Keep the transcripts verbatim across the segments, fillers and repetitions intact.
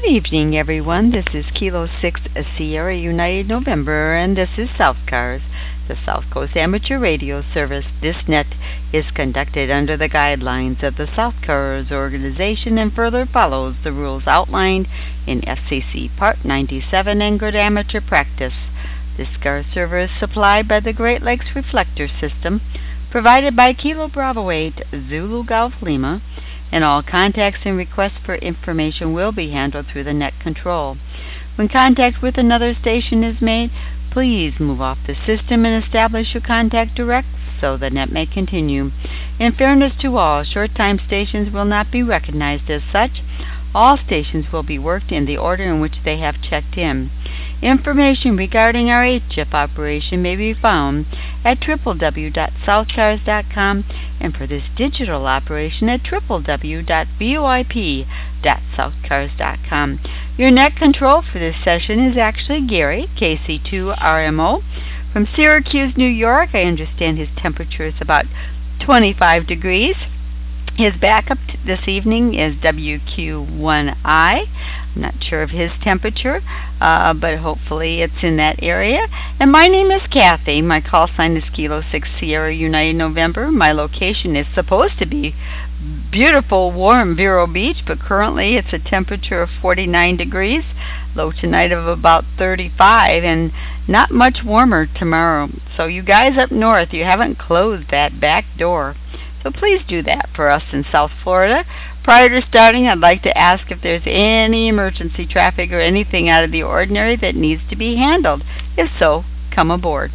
Good evening, everyone. This is Kilo six Sierra United November, and this is South Cars, the South Coast Amateur Radio Service. This net is conducted under the guidelines of the South Cars organization and further follows the rules outlined in F C C Part ninety-seven and Good Amateur Practice. This car server is supplied by the Great Lakes Reflector System, provided by Kilo Bravo eight Zulu Golf Lima, and all contacts and requests for information will be handled through the net control. When contact with another station is made, please move off the system and establish your contact direct so the net may continue. In fairness to all, short-time stations will not be recognized as such. All stations will be worked in the order in which they have checked in. Information regarding our H F operation may be found at w w w dot south cars dot com and for this digital operation at w w w dot v o i p dot south cars dot com. Your net control for this session is actually Gary, K C two R M O, from Syracuse, New York. I understand his temperature is about twenty-five degrees. His backup t- this evening is W Q one I. I'm not sure of his temperature, uh, but hopefully it's in that area. And my name is Kathy. My call sign is Kilo six Sierra United November. My location is supposed to be beautiful, warm Vero Beach, but currently it's a temperature of forty-nine degrees, low tonight of about thirty-five, and not much warmer tomorrow. So you guys up north, you haven't closed that back door. So please do that for us in South Florida. Prior to starting, I'd like to ask if there's any emergency traffic or anything out of the ordinary that needs to be handled. If so, come aboard.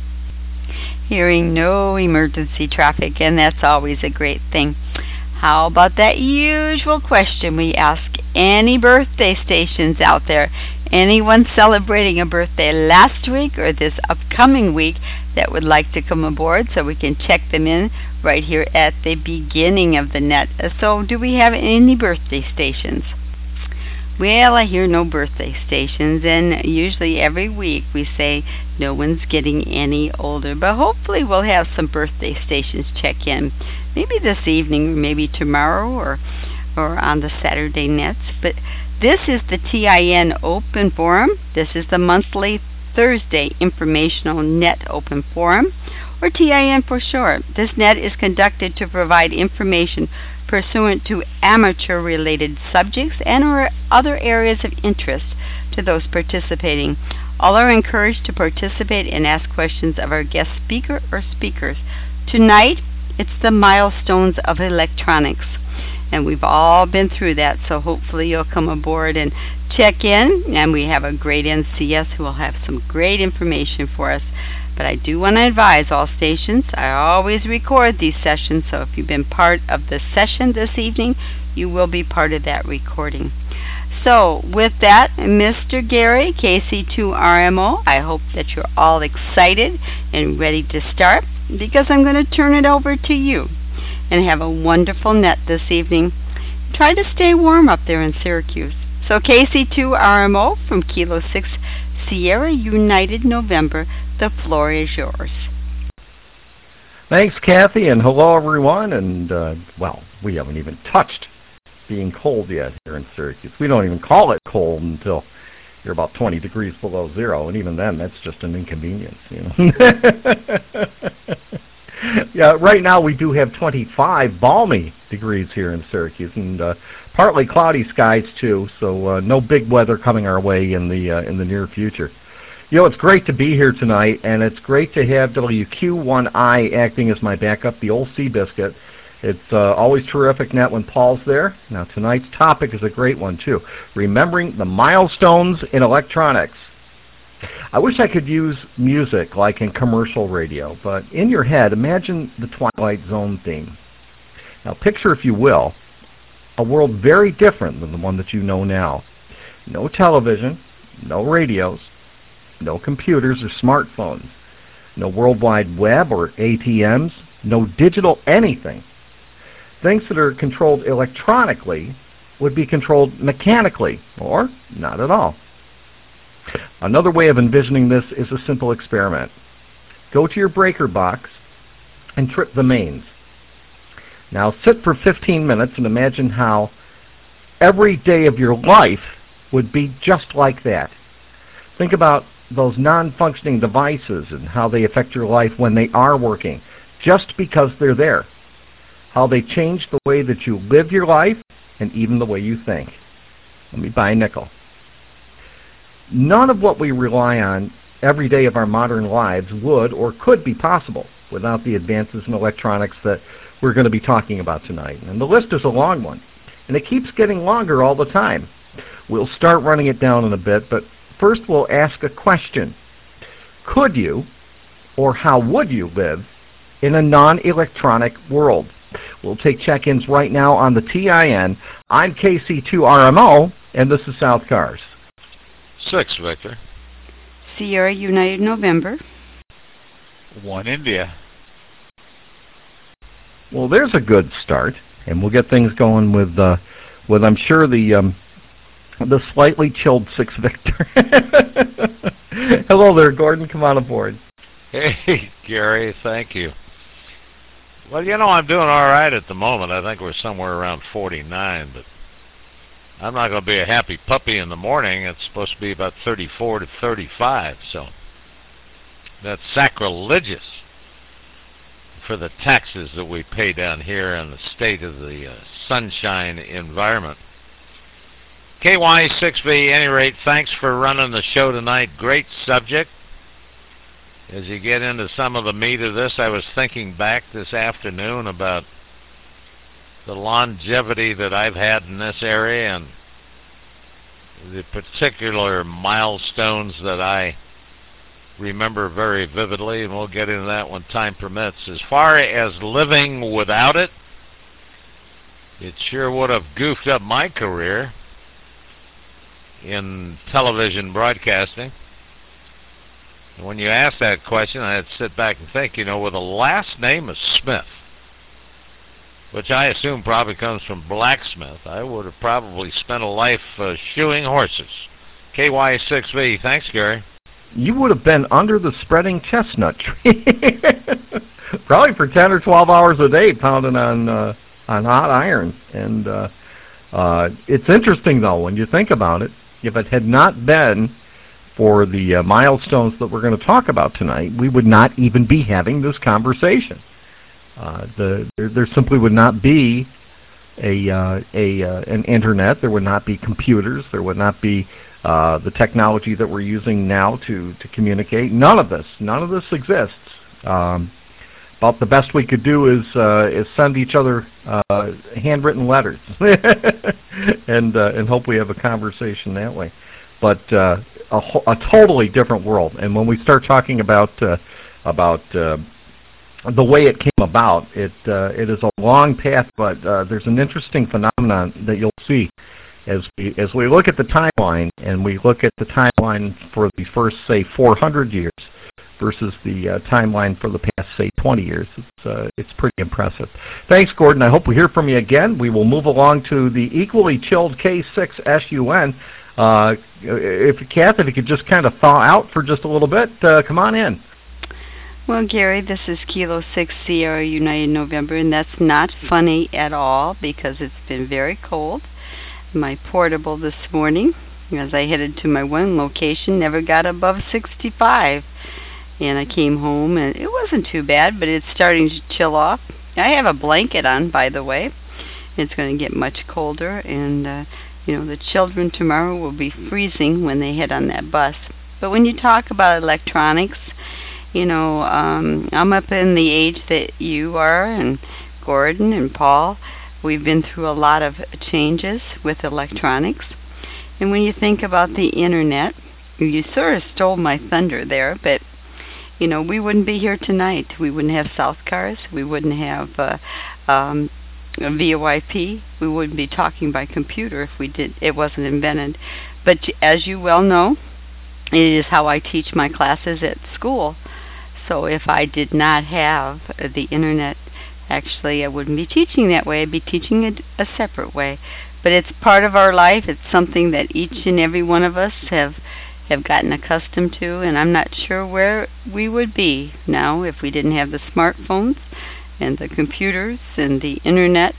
Hearing no emergency traffic, and that's always a great thing. How about that usual question we ask any birthday stations out there? Anyone celebrating a birthday last week or this upcoming week that would like to come aboard so we can check them in right here at the beginning of the net? So do we have any birthday stations? Well, I hear no birthday stations, and usually every week we say no one's getting any older, but hopefully we'll have some birthday stations check in. Maybe this evening, or maybe tomorrow, or or on the Saturday nets. But this is the T I N Open Forum. This is the monthly Thursday Informational Net Open Forum, or T I N for short. This net is conducted to provide information pursuant to amateur-related subjects and or other areas of interest to those participating. All are encouraged to participate and ask questions of our guest speaker or speakers. Tonight, it's the milestones of electronics, and we've all been through that, so hopefully you'll come aboard and check in, and we have a great N C S who will have some great information for us. But I do want to advise all stations, I always record these sessions, so if you've been part of the session this evening, you will be part of that recording. So, with that, Mister Gary, K C two R M O, I hope that you're all excited and ready to start, because I'm going to turn it over to you. And have a wonderful net this evening. Try to stay warm up there in Syracuse. So K C two R M O from Kilo six Sierra United November, the floor is yours. Thanks, Kathy, and hello, everyone. And, uh, well, we haven't even touched being cold yet here in Syracuse. We don't even call it cold until you're about twenty degrees below zero, and even then, that's just an inconvenience, you know. Yeah, right now we do have twenty-five balmy degrees here in Syracuse, and uh, partly cloudy skies too. So uh, no big weather coming our way in the uh, in the near future. You know, it's great to be here tonight, and it's great to have W Q one I acting as my backup, the old Seabiscuit. It's uh, always terrific net when Paul's there. Now tonight's topic is a great one too: remembering the milestones in electronics. I wish I could use music like in commercial radio, but in your head, imagine the Twilight Zone theme. Now picture, if you will, a world very different than the one that you know now. No television, no radios, no computers or smartphones, no World Wide Web or A T Ms, no digital anything. Things that are controlled electronically would be controlled mechanically, or not at all. Another way of envisioning this is a simple experiment. Go to your breaker box and trip the mains. Now sit for fifteen minutes and imagine how every day of your life would be just like that. Think about those non-functioning devices and how they affect your life when they are working, just because they're there. How they change the way that you live your life and even the way you think. Let me buy a nickel. None of what we rely on every day of our modern lives would or could be possible without the advances in electronics that we're going to be talking about tonight. And the list is a long one, and it keeps getting longer all the time. We'll start running it down in a bit, but first we'll ask a question. Could you, or how would you live in a non-electronic world? We'll take check-ins right now on the T I N. I'm K C two R M O, and this is South Cars. Six, Victor. Sierra United November. One, India. Well, there's a good start, and we'll get things going with, uh, with I'm sure, the um, the slightly chilled Six, Victor. Hello there, Gordon. Come on aboard. Hey, Gary. Thank you. Well, you know, I'm doing all right at the moment. I think we're somewhere around forty-nine, but I'm not going to be a happy puppy in the morning. It's supposed to be about thirty-four to thirty-five, so that's sacrilegious for the taxes that we pay down here and the state of the uh, sunshine environment. K Y six V, any rate, thanks for running the show tonight. Great subject. As you get into some of the meat of this, I was thinking back this afternoon about the longevity that I've had in this area and the particular milestones that I remember very vividly, and we'll get into that when time permits. As far as living without it, it sure would have goofed up my career in television broadcasting. When you ask that question, I had to sit back and think, you know, with a last name of Smith, which I assume probably comes from blacksmith, I would have probably spent a life uh, shoeing horses. K Y six V, thanks, Gary. You would have been under the spreading chestnut tree, probably for ten or twelve hours a day, pounding on uh, on hot iron. And uh, uh, it's interesting, though, when you think about it, if it had not been for the uh, milestones that we're going to talk about tonight, we would not even be having this conversation. Uh, the, there, there simply would not be a, uh, a uh, an internet. There would not be computers. There would not be uh, the technology that we're using now to, to communicate. None of this. None of this exists. Um, about the best we could do is uh, is send each other uh, handwritten letters and uh, and hope we have a conversation that way. But uh, a, a totally different world. And when we start talking about uh, about uh, the way it came about, it uh, it is a long path. But uh, there's an interesting phenomenon that you'll see as we as we look at the timeline, and we look at the timeline for the first, say, four hundred years versus the uh, timeline for the past, say, twenty years. It's uh, it's pretty impressive. Thanks, Gordon. I hope we hear from you again. We will move along to the equally chilled K six S U N. Uh, if Kath, if you could just kind of thaw out for just a little bit, uh, come on in. Well, Gary, this is Kilo six Sierra United November, and that's not funny at all because it's been very cold. My portable this morning, as I headed to my one location, never got above sixty-five. And I came home, and it wasn't too bad, but it's starting to chill off. I have a blanket on, by the way. It's going to get much colder, and uh, you know, the children tomorrow will be freezing when they head on that bus. But when you talk about electronics, you know, um, I'm up in the age that you are, and Gordon and Paul. We've been through a lot of changes with electronics. And when you think about the internet, you sort of stole my thunder there, but you know, we wouldn't be here tonight. We wouldn't have South Cars. We wouldn't have uh, um, V O I P. We wouldn't be talking by computer if we did. It wasn't invented. But as you well know, it is how I teach my classes at school. So if I did not have the internet, actually, I wouldn't be teaching that way. I'd be teaching it a separate way. But it's part of our life. It's something that each and every one of us have have gotten accustomed to, and I'm not sure where we would be now if we didn't have the smartphones and the computers and the internet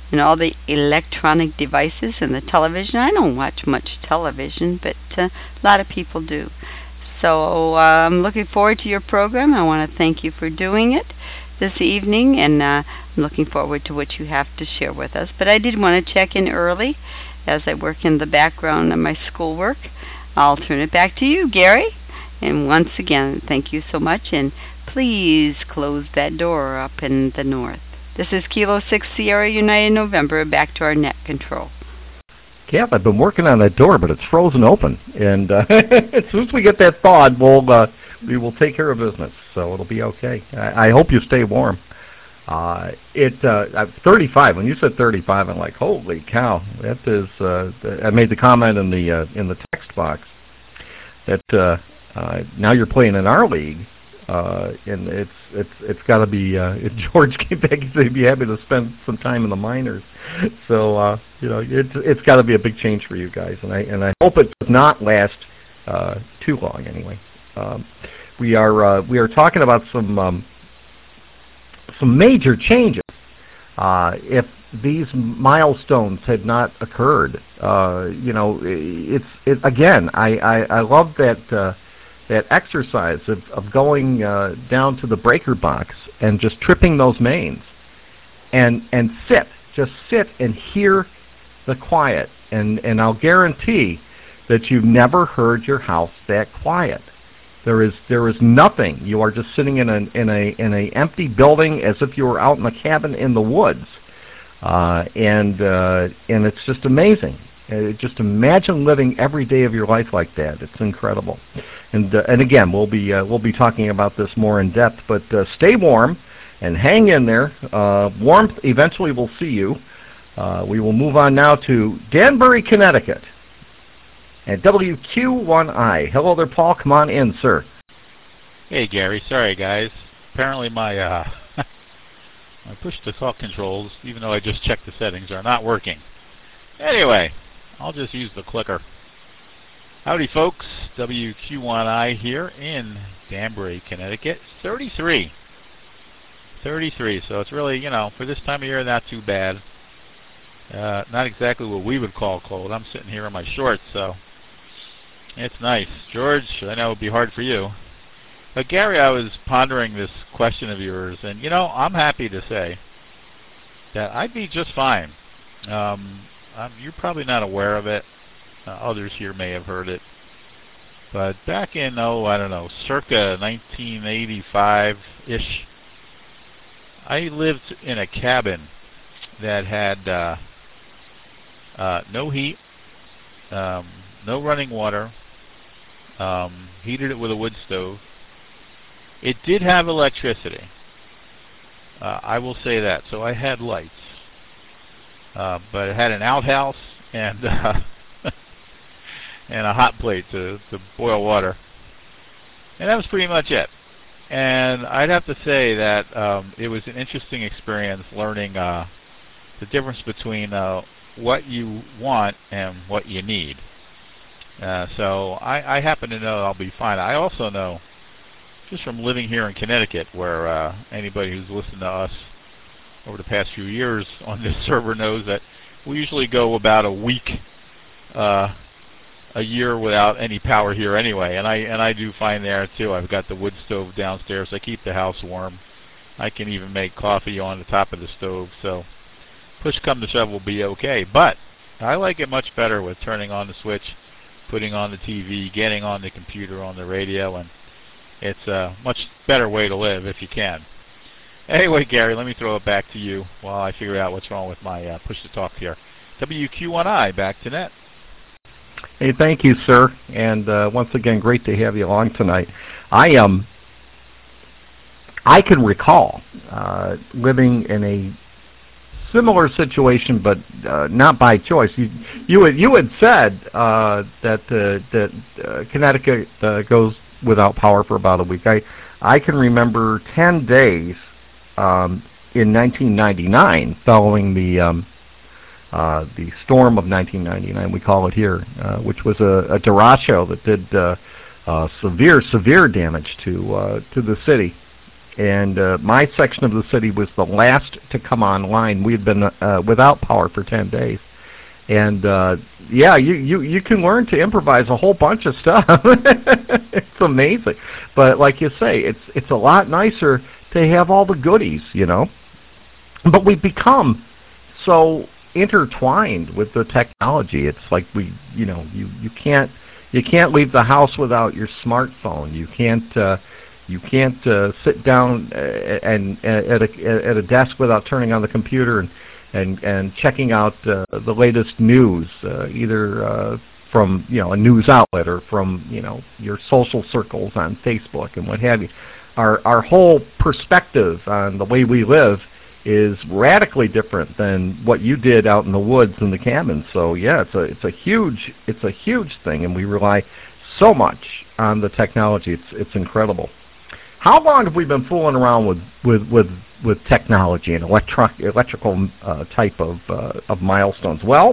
and all the electronic devices and the television. I don't watch much television, but uh, a lot of people do. So uh, I'm looking forward to your program. I want to thank you for doing it this evening, and uh, I'm looking forward to what you have to share with us. But I did want to check in early as I work in the background of my schoolwork. I'll turn it back to you, Gary. And once again, thank you so much, and please close that door up in the north. This is Kilo six Sierra United November, back to our net control. Yeah, I've been working on that door, but it's frozen open. And uh, as soon as we get that thawed, we'll, uh, we will take care of business. So it'll be okay. I, I hope you stay warm. Uh, it uh, thirty-five. When you said thirty-five, I'm like, holy cow! That is. Uh, I made the comment in the uh, in the text box that uh, uh, now you're playing in our league, uh, and it's it's it's got to be. Uh, George came back and said he'd be happy to spend some time in the minors. So uh, you know, it's it's got to be a big change for you guys, and I and I hope it does not last uh, too long. Anyway, um, we are uh, we are talking about some. Um, some major changes. Uh, if these milestones had not occurred, uh, you know, it's it, again. I, I, I love that uh, that exercise of, of going uh, down to the breaker box and just tripping those mains, and and sit, just sit and hear the quiet. And and I'll guarantee that you've never heard your house that quiet. There is there is nothing. You are just sitting in a in a in a empty building as if you were out in a cabin in the woods, uh, and uh, and it's just amazing. Uh, just imagine living every day of your life like that. It's incredible. And uh, and again, we'll be uh, we'll be talking about this more in depth. But uh, stay warm and hang in there. Uh, warmth eventually will see you. Uh, we will move on now to Danbury, Connecticut. At W Q one I. Hello there, Paul. Come on in, sir. Hey, Gary. Sorry, guys. Apparently my uh, my push-to-talk controls, even though I just checked the settings, are not working. Anyway, I'll just use the clicker. Howdy, folks. W Q one I here in Danbury, Connecticut. thirty-three. thirty-three. So it's really, you know, for this time of year, not too bad. Uh, not exactly what we would call cold. I'm sitting here in my shorts, so it's nice. George, I know it would be hard for you. But Gary, I was pondering this question of yours, and you know, I'm happy to say that I'd be just fine. Um, I'm, you're probably not aware of it. Uh, others here may have heard it. But back in, oh, I don't know, circa nineteen eighty-five-ish, I lived in a cabin that had uh, uh, no heat, um, no running water, um, heated it with a wood stove. It did have electricity. Uh, I will say that. So I had lights. Uh, but it had an outhouse and uh, and a hot plate to, to boil water. And that was pretty much it. And I'd have to say that um, it was an interesting experience learning uh, the difference between uh, what you want and what you need. Uh, so I, I happen to know I'll be fine. I also know, just from living here in Connecticut, where uh, anybody who's listened to us over the past few years on this server knows that we usually go about a week, uh, a year without any power here anyway. And I and I do fine there too. I've got the wood stove downstairs. I keep the house warm. I can even make coffee on the top of the stove. So push come to shove, will be okay. But I like it much better with turning on the switch, putting on the T V, getting on the computer, on the radio, and it's a much better way to live if you can. Anyway, Gary, let me throw it back to you while I figure out what's wrong with my uh, push-to-talk here. W Q one I, back to net. Hey, thank you, sir. And uh, once again, great to have you along tonight. I um, I can recall uh, living in a similar situation, but uh, not by choice. You you had, you had said uh, that uh, that uh, Connecticut uh, goes without power for about a week. I I can remember ten days um, in nineteen ninety-nine, following the um, uh, the storm of nineteen ninety-nine, we call it here, uh, which was a, a derecho that did uh, uh, severe severe damage to uh, to the city. and uh, my section of the city was the last to come online. We had been uh, without power for ten days. And uh, yeah, you, you, you can learn to improvise a whole bunch of stuff. It's amazing. But like you say, it's it's a lot nicer to have all the goodies, you know. But we've become so intertwined with the technology. It's like we, you know, you, you can't you can't leave the house without your smartphone. You can't uh, you can't uh, sit down and, and at a at a desk without turning on the computer and and and checking out uh, the latest news, uh, either uh, from you know a news outlet or from you know your social circles on Facebook and what have you. Our our whole perspective on the way we live is radically different than what you did out in the woods in the cabin. So yeah, it's a it's a huge it's a huge thing, and we rely so much on the technology. It's it's incredible. How long have we been fooling around with with with, with technology and electro electrical uh, type of uh, of milestones? Well,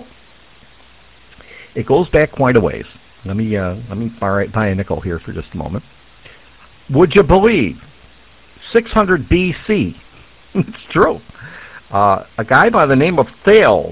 it goes back quite a ways. Let me uh, let me buy, buy a nickel here for just a moment. Would you believe six hundred B C? It's true. Uh, a guy by the name of Thales,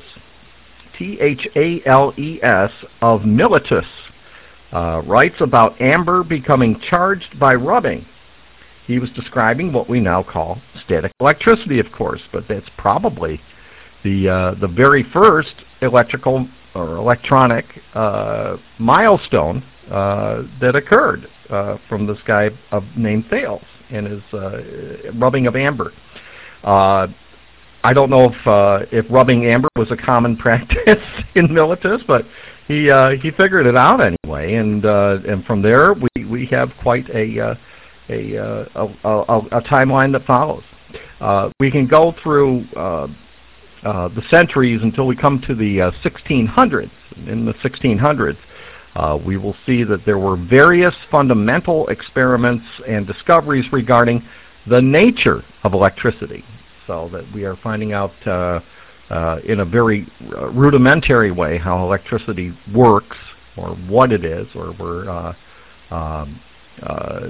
T H A L E S, of Miletus, uh, writes about amber becoming charged by rubbing. He was describing what we now call static electricity, of course, but that's probably the uh, the very first electrical or electronic uh, milestone uh, that occurred uh, from this guy of named Thales and his uh, rubbing of amber. Uh, I don't know if uh, if rubbing amber was a common practice in Miletus, but he uh, he figured it out anyway, and uh, and from there we we have quite a uh, a, uh, a, a a timeline that follows. Uh, we can go through uh, uh, the centuries until we come to the uh, sixteen hundreds. In the sixteen hundreds, uh, we will see that there were various fundamental experiments and discoveries regarding the nature of electricity, so that we are finding out uh, uh, in a very uh, rudimentary way how electricity works, or what it is, or we're uh, um, uh,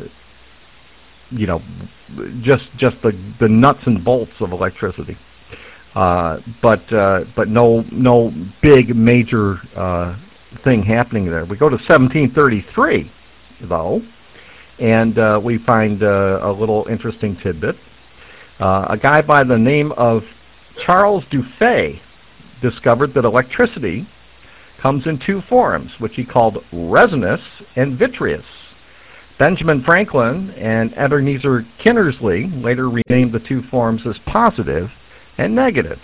you know just just the the nuts and bolts of electricity, uh, but uh, but no no big major uh, thing happening there. We go to seventeen thirty-three though. And uh, we find uh, a little interesting tidbit. Uh, a guy by the name of Charles Dufay discovered that electricity comes in two forms, which he called resonance and vitreous. Benjamin Franklin and Ebenezer Kinnersley later renamed the two forms as positive and negative.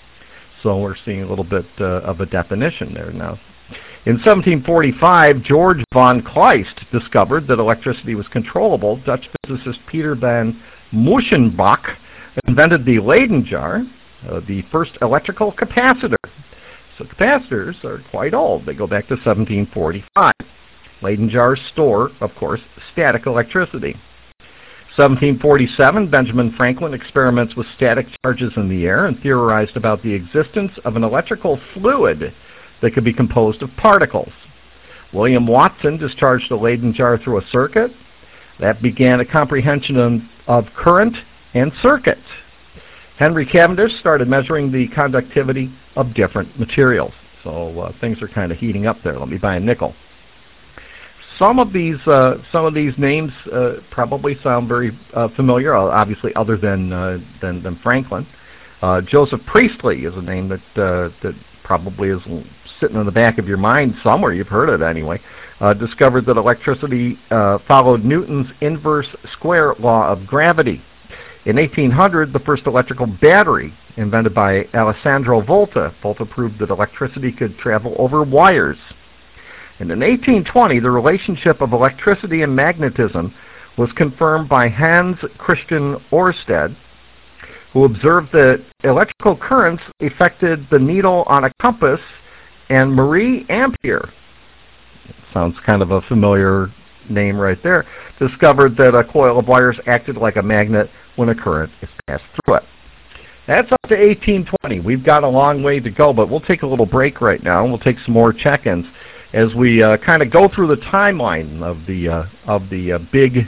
So we're seeing a little bit uh, of a definition there now. In seventeen forty-five, George von Kleist discovered that electricity was controllable. Dutch physicist Peter van Musschenbach invented the Leyden jar, uh, the first electrical capacitor. So capacitors are quite old. They go back to seventeen forty-five. Leyden jars store, of course, static electricity. seventeen forty-seven, Benjamin Franklin experiments with static charges in the air and theorized about the existence of an electrical fluid that could be composed of particles. William Watson discharged a Leyden jar through a circuit. That began a comprehension of, of current and circuit. Henry Cavendish started measuring the conductivity of different materials. So uh, things are kind of heating up there. Let me buy a nickel. Some of these uh, some of these names uh, probably sound very uh, familiar, obviously other than uh, than, than Franklin. Uh, Joseph Priestley is a name that uh, that probably is sitting in the back of your mind somewhere. You've heard it anyway. Uh, discovered that electricity uh, followed Newton's inverse square law of gravity. In eighteen hundred, the first electrical battery invented by Alessandro Volta. Volta proved that electricity could travel over wires. And in eighteen twenty, the relationship of electricity and magnetism was confirmed by Hans Christian Ørsted, who observed that electrical currents affected the needle on a compass, and Marie Ampere, sounds kind of a familiar name right there, discovered that a coil of wires acted like a magnet when a current is passed through it. That's up to eighteen twenty. We've got a long way to go, but we'll take a little break right now, and we'll take some more check-ins as we uh, kind of go through the timeline of the uh, of the uh, big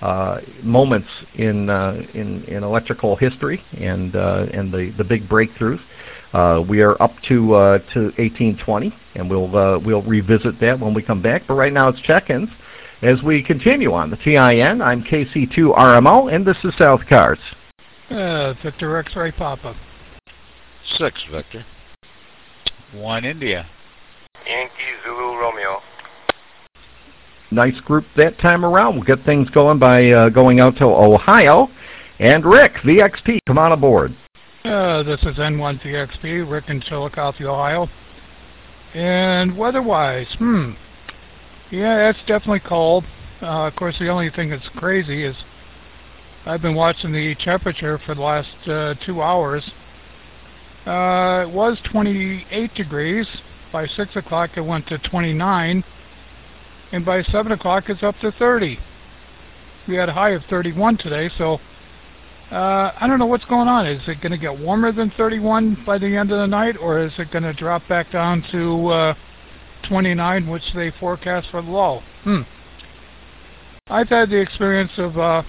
uh, moments in, uh, in in electrical history and uh, and the, the big breakthroughs. Uh, we are up to uh, to eighteen twenty, and we'll uh, we'll revisit that when we come back. But right now it's check-ins as we continue on the T I N. I'm K C two R M O, and this is South Cars. Uh, Victor X-Ray Papa. Six, Victor. One India. Yankee Zulu Romeo. Nice group that time around. We'll get things going by uh, going out to Ohio. And Rick, V X P, come on aboard. Uh, this is N one V X P, Rick in Chillicothe, Ohio. And weather-wise, hmm. Yeah, it's definitely cold. Uh, of course, the only thing that's crazy is I've been watching the temperature for the last uh, two hours. Uh, it was twenty-eight degrees. By six o'clock it went to twenty-nine. And by seven o'clock it's up to thirty. We had a high of thirty-one today, so uh, I don't know what's going on. Is it going to get warmer than thirty-one by the end of the night, or is it going to drop back down to uh, twenty-nine, which they forecast for the low? Hmm. I've had the experience of uh,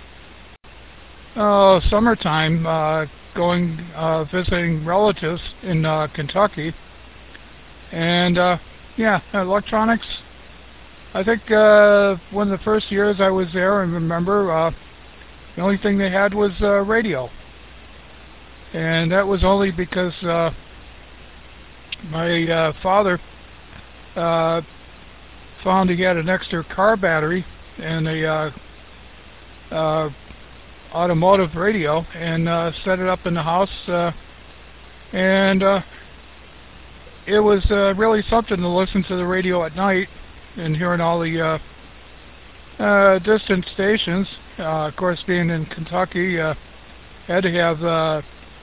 uh, summertime uh, going uh, visiting relatives in uh, Kentucky, and uh, yeah, electronics. I think uh, one of the first years I was there, I remember uh, the only thing they had was uh, radio, and that was only because uh, my uh, father uh, found he had an extra car battery and a uh, uh, automotive radio, and uh, set it up in the house, uh, and uh, it was uh, really something to listen to the radio at night and hearing all the uh, uh, distant stations. Uh, of course, being in Kentucky, uh, had to have uh,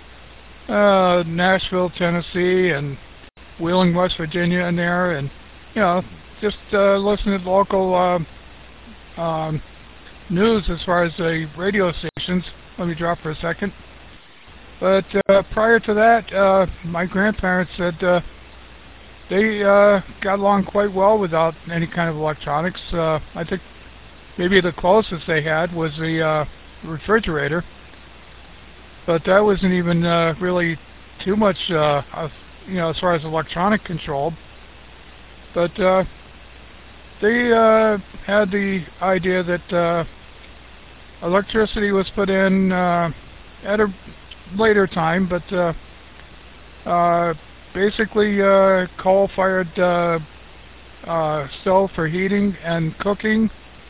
uh, Nashville, Tennessee, and Wheeling, West Virginia in there, and you know, just uh, listening to local uh, um, news as far as the radio stations. Let me drop for a second. But uh, prior to that, uh, my grandparents said uh, they uh, got along quite well without any kind of electronics. Uh, I think maybe the closest they had was the uh, refrigerator, but that wasn't even uh, really too much, uh, of, you know, as far as electronic control. But uh, they uh, had the idea that uh, electricity was put in uh, at a later time, but uh, uh, basically uh, coal-fired uh, uh, stove for heating and cooking.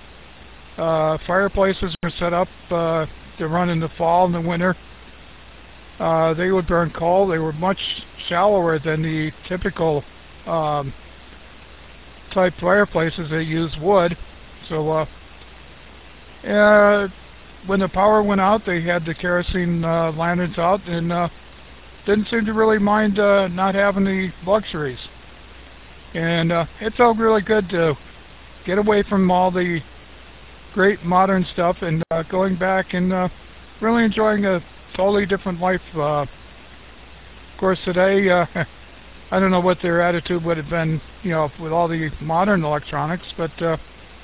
Uh, fireplaces were set up uh, to run in the fall and the winter. Uh, they would burn coal. They were much shallower than the typical um, type fireplaces that use wood. So uh, uh, when the power went out, they had the kerosene uh, lanterns out, and uh, didn't seem to really mind uh, not having the luxuries. And uh, it felt really good to get away from all the great modern stuff and uh, going back and uh, really enjoying a totally different life. Uh, of course, today, uh, I don't know what their attitude would have been, you know, with all the modern electronics, but uh,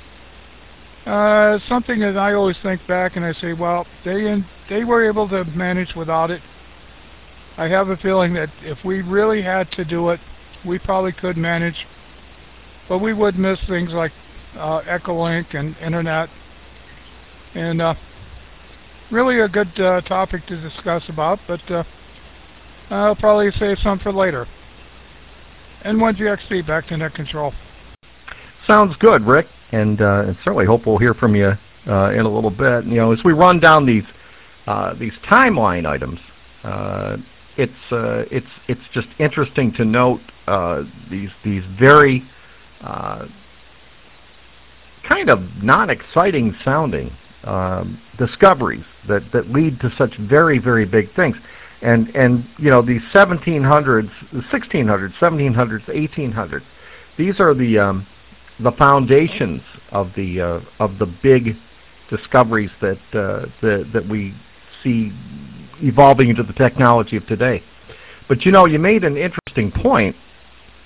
uh, something that I always think back and I say, well, they they were able to manage without it. I have a feeling that if we really had to do it, we probably could manage, but we would miss things like uh, Echolink and Internet, and uh, really a good uh, topic to discuss about, but uh, I'll probably save some for later. N one G X P, back to net control. Sounds good, Rick, and, uh, and certainly hope we'll hear from you uh, in a little bit. You know, as we run down these uh, these timeline items, uh, it's uh, it's it's just interesting to note uh, these these very uh, kind of non-exciting sounding um, discoveries that that lead to such very very big things. And, and you know, these seventeen hundreds, sixteen hundreds, seventeen hundreds, eighteen hundreds, these are the um, the foundations of the uh, of the big discoveries that uh, that that we see evolving into the technology of today. But you know, you made an interesting point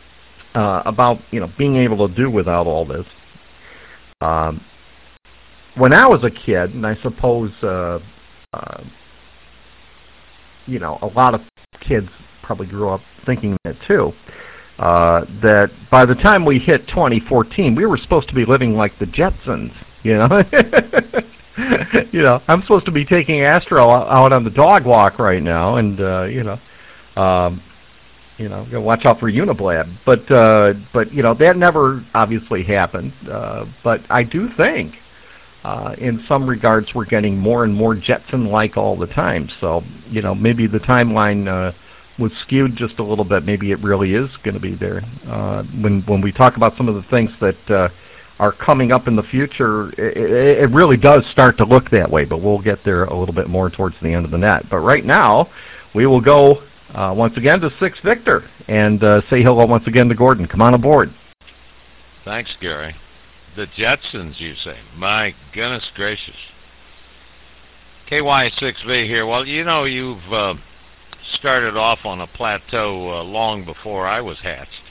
uh, about you know being able to do without all this. Um, when I was a kid, and I suppose uh, uh, you know a lot of kids probably grew up thinking that too. Uh, that by the time we hit twenty fourteen, we were supposed to be living like the Jetsons. You know, you know, I'm supposed to be taking Astro out on the dog walk right now, and uh, you know. Um, You know, you gotta watch out for Uniblab, but uh, but you know that never obviously happened. Uh, but I do think, uh, in some regards, we're getting more and more Jetson-like all the time. So you know, maybe the timeline uh, was skewed just a little bit. Maybe it really is going to be there. Uh, when when we talk about some of the things that uh, are coming up in the future, it, it really does start to look that way. But we'll get there a little bit more towards the end of the net. But right now, we will go. Uh, once again to Six Victor, and uh, say hello once again to Gordon. Come on aboard. Thanks, Gary. The Jetsons, you say? My goodness gracious. K Y six V here. Well, you know, you've uh, started off on a plateau uh, long before I was hatched.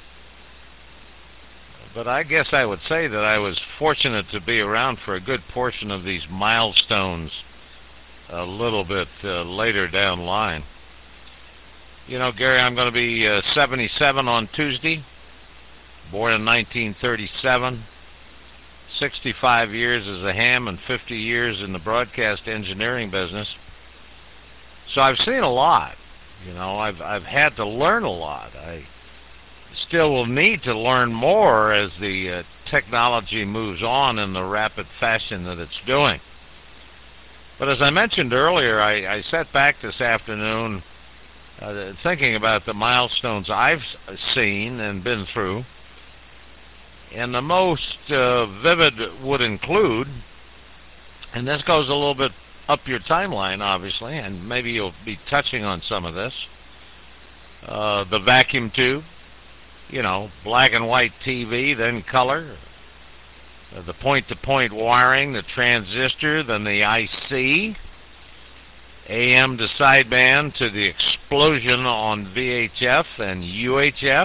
But I guess I would say that I was fortunate to be around for a good portion of these milestones a little bit uh, later down the line. You know, Gary, I'm going to be uh, seventy-seven on Tuesday, born in nineteen thirty-seven, sixty-five years as a ham and fifty years in the broadcast engineering business. So I've seen a lot. You know, I've I've had to learn a lot. I still will need to learn more as the uh, technology moves on in the rapid fashion that it's doing. But as I mentioned earlier, I, I sat back this afternoon Uh, thinking about the milestones I've seen and been through, and the most uh, vivid would include, and this goes a little bit up your timeline, obviously, and maybe you'll be touching on some of this, uh, the vacuum tube, you know, black and white T V, then color, uh, the point-to-point wiring, the transistor, then the I C, A M to sideband, to the explosion on V H F and U H F,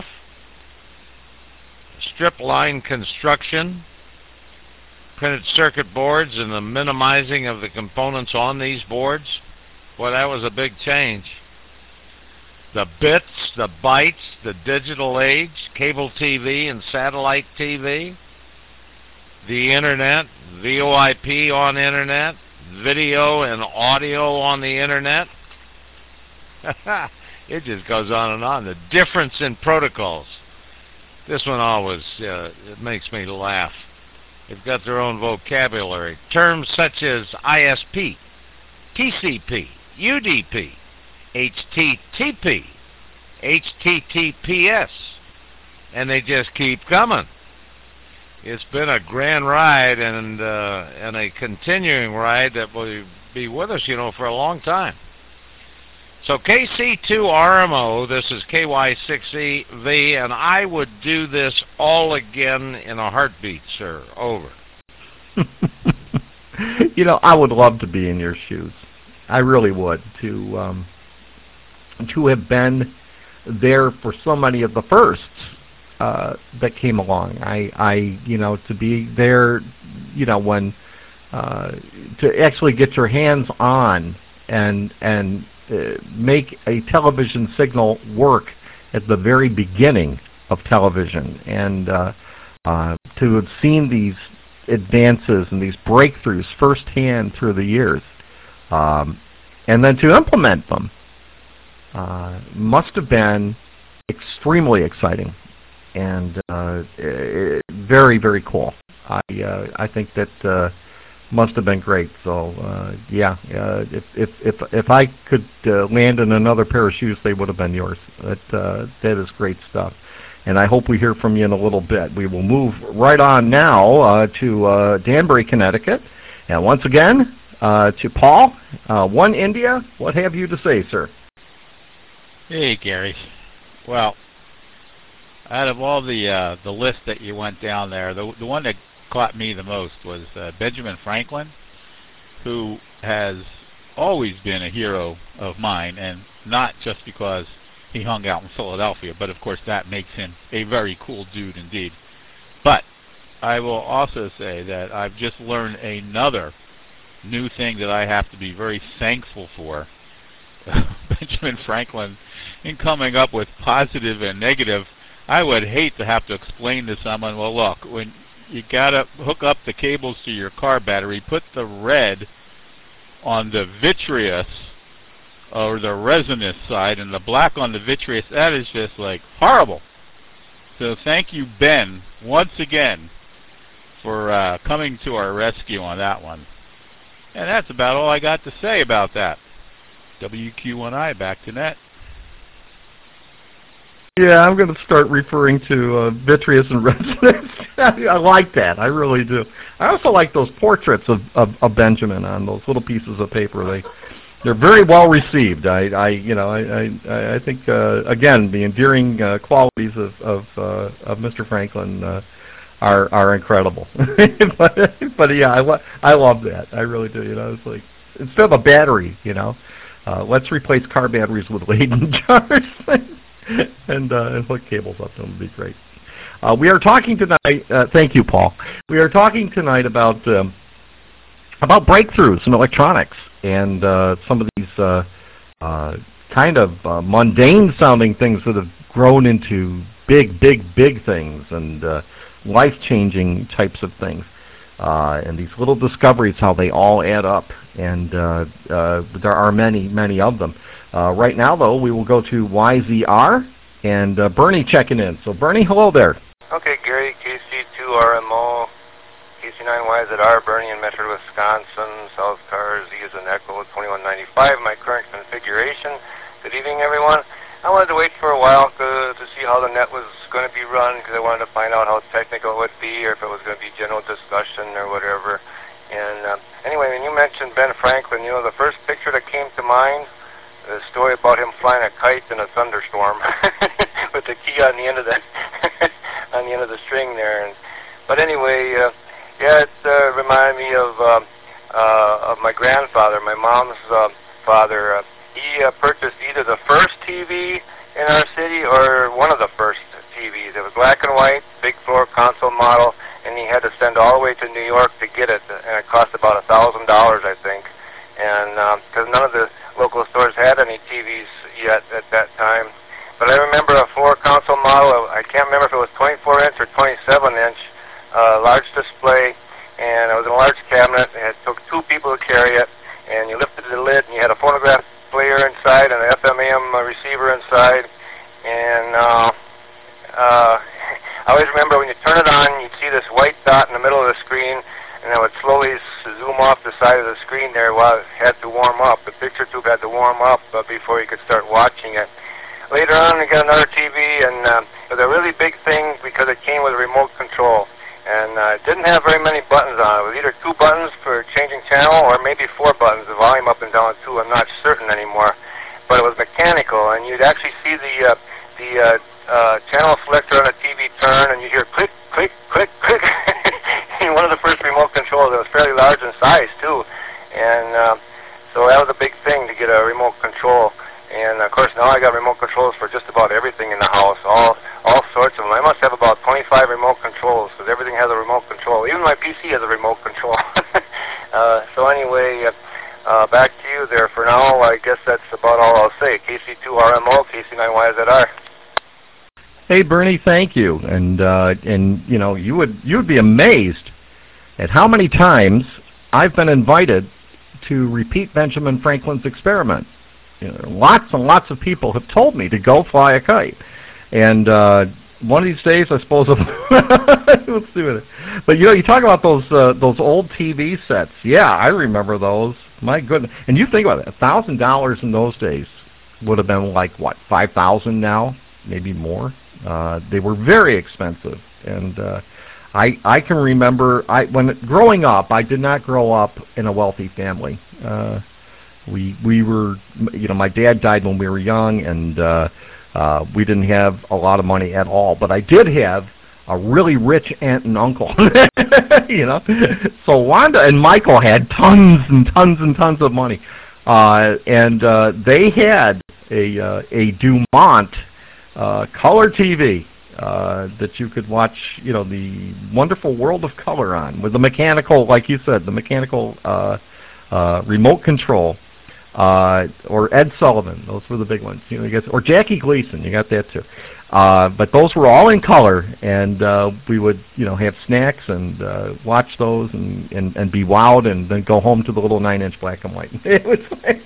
strip line construction, printed circuit boards and the minimizing of the components on these boards. Boy, that was a big change. The bits, the bytes, the digital age, cable T V and satellite T V, the internet, V O I P on internet, video and audio on the internet. It just goes on and on. The difference in protocols. This one always, uh, it makes me laugh. They've got their own vocabulary. Terms such as I S P, T C P, U D P, H T T P, H T T P S, and they just keep coming. It's been a grand ride and uh, and a continuing ride that will be with us, you know, for a long time. So K C two R M O, this is K Y six V, and I would do this all again in a heartbeat, sir. Over. You know, I would love to be in your shoes. I really would, to um, to have been there for so many of the firsts Uh, that came along. I, I, you know, to be there, you know, when uh, to actually get your hands on and and uh, make a television signal work at the very beginning of television, and uh, uh, to have seen these advances and these breakthroughs firsthand through the years, um, and then to implement them, uh, must have been extremely exciting. And uh, it, very, very cool. I uh, I think that uh, must have been great. So uh, yeah, uh, if if if if I could uh, land in another pair of shoes, they would have been yours. That uh, that is great stuff. And I hope we hear from you in a little bit. We will move right on now uh, to uh, Danbury, Connecticut, and once again uh, to Paul, uh, One India. What have you to say, sir? Hey, Gary. Well, out of all the uh, the list that you went down there, the the one that caught me the most was uh, Benjamin Franklin, who has always been a hero of mine, and not just because he hung out in Philadelphia, but of course that makes him a very cool dude indeed. But I will also say that I've just learned another new thing that I have to be very thankful for. Benjamin Franklin, in coming up with positive and negative, I would hate to have to explain to someone, well, look, when you got to hook up the cables to your car battery, put the red on the vitreous or the resinous side and the black on the vitreous. That is just like horrible. So thank you, Ben, once again for uh, coming to our rescue on that one. And that's about all I got to say about that. W Q one I, back to net. Yeah, I'm going to start referring to uh, vitreous and resinous. I like that. I really do. I also like those portraits of, of, of Benjamin on those little pieces of paper. They, they're very well received. I, I you know, I, I, I think uh, again the endearing uh, qualities of of, uh, of Mister Franklin uh, are are incredible. but, but yeah, I lo I love that. I really do. You know, it's like instead of a battery, you know, uh, let's replace car batteries with Leyden jars. and, uh, and hook cables up to them would be great. Uh, we are talking tonight. Uh, thank you, Paul. We are talking tonight about um, about breakthroughs in electronics and uh, some of these uh, uh, kind of uh, mundane-sounding things that have grown into big, big, big things and uh, life-changing types of things. Uh, and these little discoveries, how they all add up, and uh, uh, there are many, many of them. Uh, right now, though, we will go to Y Z R, and uh, Bernie checking in. So, Bernie, hello there. Okay, Gary, K C two R M O, K C nine Y Z R, Bernie in Medford, Wisconsin, South Cars, Z is an Echo, twenty-one ninety-five, my current configuration. Good evening, everyone. I wanted to wait for a while to, to see how the net was going to be run, because I wanted to find out how technical it would be, or if it was going to be general discussion or whatever. And uh, anyway, when you mentioned Ben Franklin, you know, the first picture that came to mind, the story about him flying a kite in a thunderstorm with the key on the end of the on the end of the string there. And, but anyway, uh, yeah, it uh, reminded me of uh, uh, of my grandfather, my mom's uh, father. Uh, he uh, purchased either the first T V in our city or one of the first T Vs. It was black and white, big floor console model, and he had to send all the way to New York to get it, and it cost about a thousand dollars, I think. And because uh, none of the local stores had any T Vs yet at that time. But I remember a floor console model. I can't remember if it was twenty-four inch or twenty-seven inch, uh, large display, and it was in a large cabinet. It took two people to carry it, and you lifted the lid, and you had a phonograph player inside and an F M A M receiver inside. And uh, uh, I always remember when you turn it on, you'd see this white dot in the middle of the screen, and it would slowly zoom off the side of the screen there while it had to warm up. The picture tube had to warm up uh, before you could start watching it. Later on, we got another T V, and uh, it was a really big thing because it came with a remote control. And uh, it didn't have very many buttons on it. It was either two buttons for changing channel or maybe four buttons, the volume up and down too. I'm not certain anymore. But it was mechanical, and you'd actually see the, uh, the uh, uh, channel selector on a T V turn, and you'd hear click, click, click, click. One of the first remote controls. It was fairly large in size too, and uh, so that was a big thing to get a remote control. And of course now I got remote controls for just about everything in the house, all all sorts of them. I must have about twenty-five remote controls because everything has a remote control. Even my P C has a remote control. uh, so anyway, uh, uh, back to you there for now. I guess that's about all I'll say. K C two R M O, K C nine Y Z R. Hey Bernie, thank you. And uh, and you know you would you would be amazed at how many times I've been invited to repeat Benjamin Franklin's experiment. You know, lots and lots of people have told me to go fly a kite, and uh, one of these days, I suppose, let's do it. But you know, you talk about those uh, those old T V sets. Yeah, I remember those. My goodness! And you think about it, a thousand dollars in those days would have been like what, five thousand now, maybe more. Uh, they were very expensive, and uh, I I can remember I when growing up, I did not grow up in a wealthy family. Uh, we we were, you know, my dad died when we were young, and uh, uh, we didn't have a lot of money at all. But I did have a really rich aunt and uncle, you know. So Wanda and Michael had tons and tons and tons of money, uh, and uh, they had a uh, a Dumont uh, color T V. uh, that you could watch, you know, the wonderful world of color on with the mechanical, like you said, the mechanical uh, uh, remote control, uh, or Ed Sullivan. Those were the big ones. You know, you got, or Jackie Gleason. You got that too. Uh, but those were all in color, and uh, we would, you know, have snacks and uh, watch those and, and, and be wowed, and then go home to the little nine-inch black and white. It was,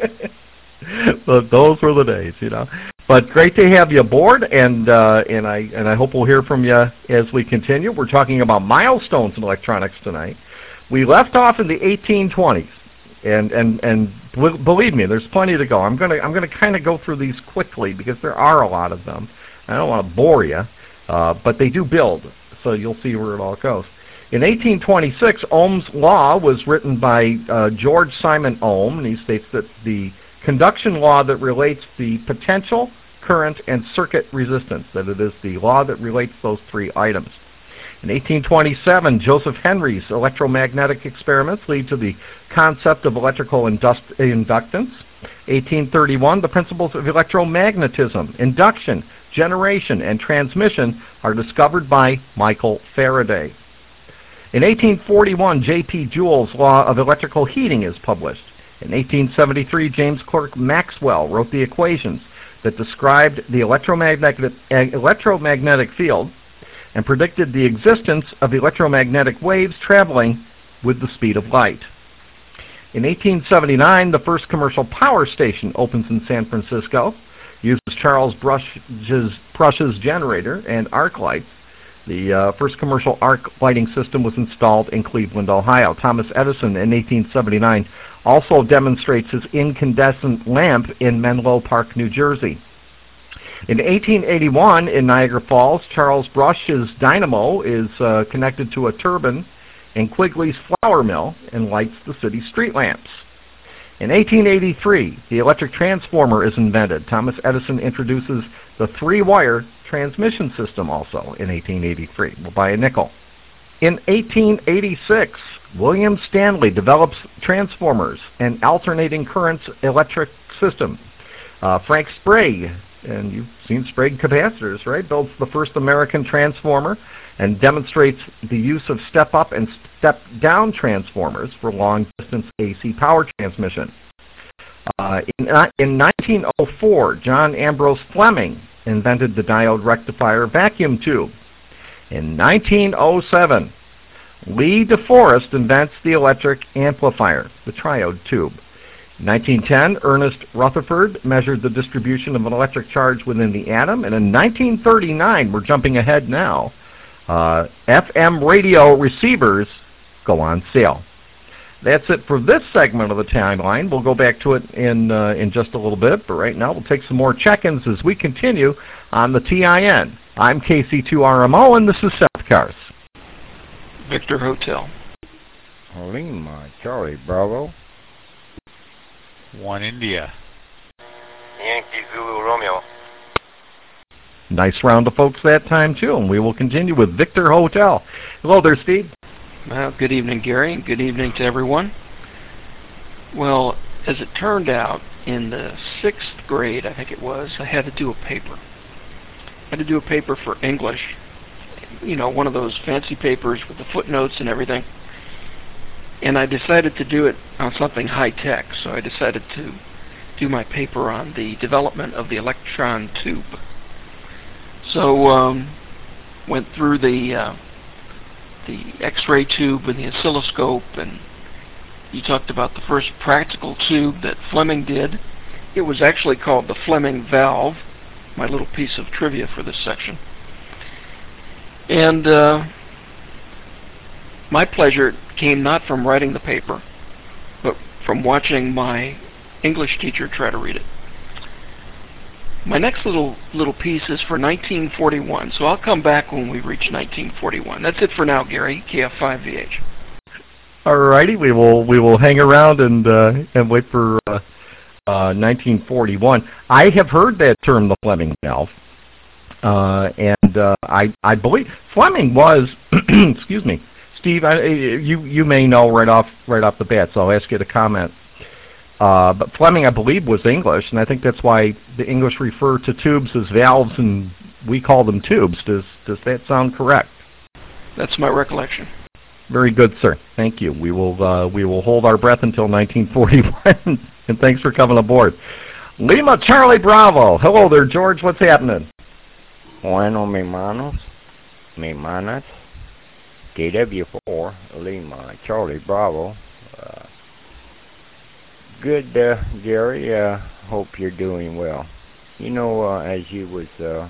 but those were the days, you know. But great to have you aboard, and uh, and I and I hope we'll hear from you as we continue. We're talking about milestones in electronics tonight. We left off in the eighteen twenties, and and and believe me, there's plenty to go. I'm gonna I'm gonna kind of go through these quickly because there are a lot of them. I don't want to bore you, uh, but they do build, so you'll see where it all goes. In eighteen twenty-six, Ohm's law was written by uh, George Simon Ohm, and he states that the conduction law that relates the potential, current, and circuit resistance, that it is the law that relates those three items. In eighteen twenty-seven, Joseph Henry's electromagnetic experiments lead to the concept of electrical inductance. eighteen thirty-one, the principles of electromagnetism, induction, generation, and transmission are discovered by Michael Faraday. In eighteen forty-one, J P Joule's law of electrical heating is published. In eighteen seventy-three, James Clerk Maxwell wrote the equations that described the electromagnetic, uh, electromagnetic field and predicted the existence of electromagnetic waves traveling with the speed of light. In eighteen seventy-nine, the first commercial power station opens in San Francisco, uses Charles Brush's, Brush's generator and arc lights. The uh, first commercial arc lighting system was installed in Cleveland, Ohio. Thomas Edison in eighteen seventy-nine also demonstrates his incandescent lamp in Menlo Park, New Jersey. In eighteen eighty-one, in Niagara Falls, Charles Brush's dynamo is uh, connected to a turbine in Quigley's flour mill and lights the city's street lamps. In eighteen eighty-three, the electric transformer is invented. Thomas Edison introduces the three-wire transmission system also in eighteen eighty-three. We'll buy a nickel. In eighteen eighty-six, William Stanley develops transformers and alternating currents electric system. Uh, Frank Sprague, and you've seen Sprague capacitors, right, builds the first American transformer and demonstrates the use of step-up and step-down transformers for long-distance A C power transmission. Uh, in, uh, in nineteen oh four, John Ambrose Fleming invented the diode rectifier vacuum tube. In nineteen oh seven, Lee DeForest invents the electric amplifier, the triode tube. In nineteen ten, Ernest Rutherford measured the distribution of an electric charge within the atom. And in nineteen thirty-nine, we're jumping ahead now, uh, F M radio receivers go on sale. That's it for this segment of the timeline. We'll go back to it in, uh, in just a little bit, but right now we'll take some more check-ins as we continue on the T I N. I'm K C two R M O, and this is South Cars. Victor Hotel. Lima, Charlie Bravo. One India. Yankee Zulu Romeo. Nice round of folks that time, too, and we will continue with Victor Hotel. Hello there, Steve. Well, good evening, Gary, and good evening to everyone. Well, as it turned out, in the sixth grade, I think it was, I had to do a paper. I had to do a paper for English, you know, one of those fancy papers with the footnotes and everything. And I decided to do it on something high-tech, so I decided to do my paper on the development of the electron tube. So, um, went through the uh, the X-ray tube and the oscilloscope, and you talked about the first practical tube that Fleming did. It was actually called the Fleming valve, my little piece of trivia for this section. And uh, my pleasure came not from writing the paper, but from watching my English teacher try to read it. My next little little piece is for nineteen forty-one, so I'll come back when we reach nineteen forty-one. That's it for now, Gary. K F five V H. All righty, we will we will hang around and uh, and wait for uh, uh, nineteen forty-one. I have heard that term, the Fleming valve, uh, and uh, I I believe Fleming was excuse me, Steve. I, you you may know right off right off the bat, so I'll ask you to comment. Uh, but Fleming, I believe, was English, and I think that's why the English refer to tubes as valves and we call them tubes. Does does that sound correct? That's my recollection. Very good, sir. Thank you. We will uh, we will hold our breath until nineteen forty-one. And thanks for coming aboard. Lima Charlie Bravo. Hello there, George. What's happening? Bueno, mi manos, mi manas, K W four, Lima Charlie Bravo. Uh, good, uh, Gary. Uh, hope you're doing well. You know, uh, as you was uh,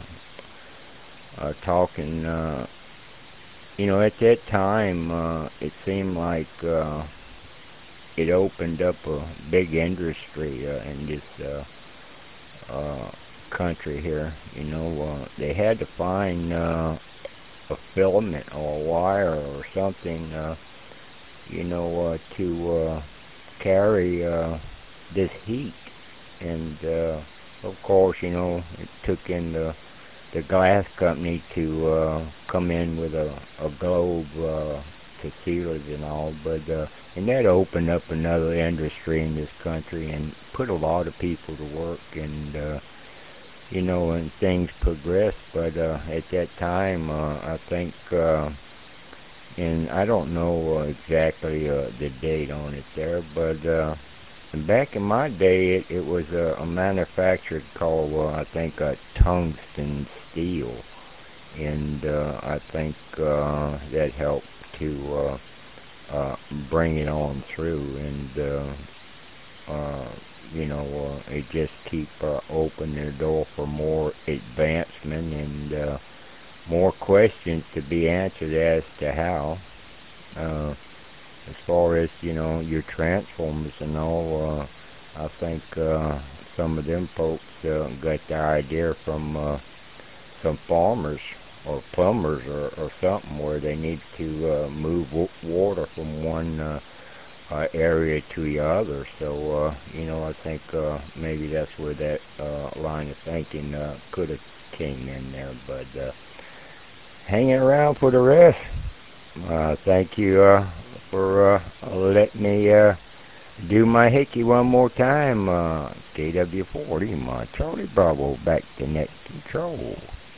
uh, talking, uh, you know, at that time, uh, it seemed like uh, it opened up a big industry uh, in this uh, uh, country here. You know, uh, they had to find uh, a filament or a wire or something, uh, you know, uh, to uh, carry uh, this heat. And, uh, of course, you know, it took in the the glass company to uh, come in with a, a globe uh, to seal it and all, but uh, and that opened up another industry in this country and put a lot of people to work, and uh, you know, and things progressed. But uh, at that time, uh, I think, uh, and I don't know uh, exactly uh, the date on it there, but uh, back in my day, it, it was uh, a manufacturer called, uh, I think, uh, tungsten steel, and uh, I think uh, that helped to uh, uh, bring it on through, and uh, uh, you know, uh, it just keep uh, opening the door for more advancement and uh, more questions to be answered as to how. Uh, as far as, you know, your transformers and all, uh, I think uh, some of them folks uh, got their idea from uh, some farmers or plumbers or, or something, where they need to uh, move w water from one uh, uh, area to the other. So, uh, you know, I think uh, maybe that's where that uh, line of thinking uh, could have came in there. But uh, hanging around for the rest, uh, thank you uh, for uh, letting me uh, do my hickey one more time. Uh, K W forty, my Charlie Bravo, back to net control.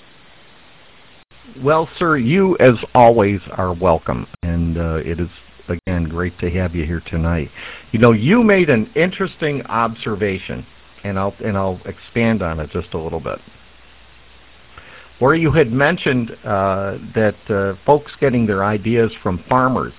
Well, sir, you, as always, are welcome, and uh, it is, again, great to have you here tonight. You know, you made an interesting observation, and I'll, and I'll expand on it just a little bit, where you had mentioned uh, that uh, folks getting their ideas from farmers.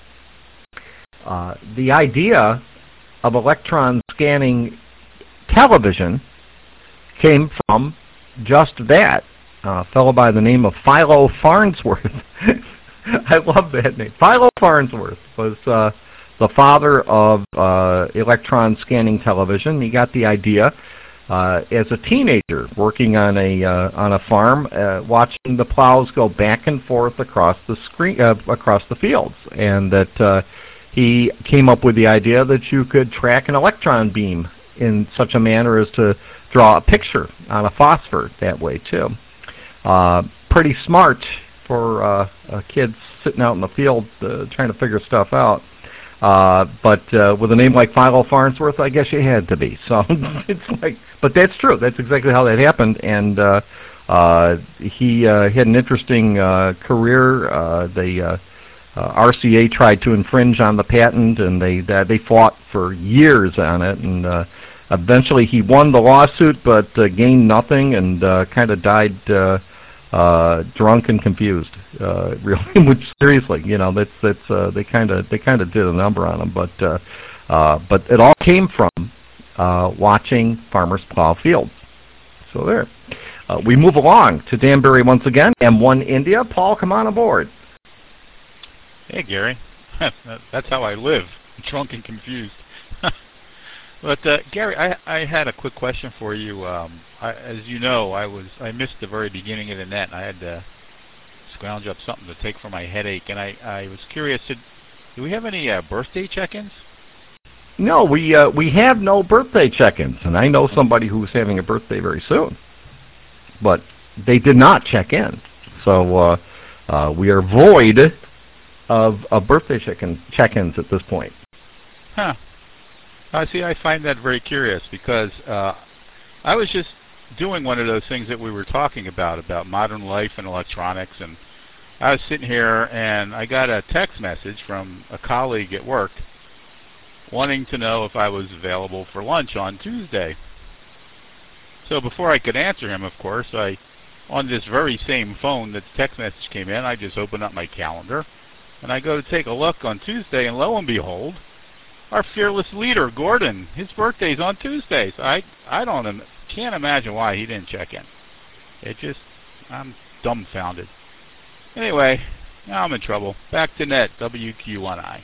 Uh, the idea of electron scanning television came from just that. Uh, a fellow by the name of Philo Farnsworth. I love that name. Philo Farnsworth was uh, the father of uh, electron scanning television. He got the idea uh, as a teenager, working on a uh, on a farm, uh, watching the plows go back and forth across the screen, uh, across the fields, and that uh, he came up with the idea that you could track an electron beam in such a manner as to draw a picture on a phosphor that way too. Uh, pretty smart for uh, uh, kids sitting out in the field uh, trying to figure stuff out. Uh, but uh, with a name like Philo Farnsworth, I guess you had to be. So it's like, but that's true. That's exactly how that happened. And uh, uh, he uh, had an interesting uh, career. Uh, the uh, uh, R C A tried to infringe on the patent, and they uh, they fought for years on it. And uh, eventually, he won the lawsuit, but uh, gained nothing, and uh, kind of died. Uh, Uh, drunk and confused, uh, really. Which seriously, you know, that's that's uh, they kind of they kind of did a number on him, but uh, uh, but it all came from uh, watching farmers plow fields. So there, uh, we move along to Danbury once again. M one India, Paul, come on aboard. Hey Gary, that's how I live, drunk and confused. But uh, Gary, I, I had a quick question for you. Um, I, as you know, I was I missed the very beginning of the net. I had to scrounge up something to take for my headache, and I, I was curious. Did, do we have any uh, birthday check-ins? No, we uh, we have no birthday check-ins, and I know somebody who's having a birthday very soon. But they did not check in, so uh, uh, we are void of, of birthday check-in, check-ins at this point. Huh. I see. I find that very curious because uh, I was just doing one of those things that we were talking about, about modern life and electronics. And I was sitting here, and I got a text message from a colleague at work wanting to know if I was available for lunch on Tuesday. So before I could answer him, of course, I, on this very same phone that the text message came in, I just opened up my calendar, and I go to take a look on Tuesday, and lo and behold, our fearless leader, Gordon, his birthday's on Tuesday. So I, I don't, im- can't imagine why he didn't check in. It just, I'm dumbfounded. Anyway, now I'm in trouble. Back to net, W Q one I.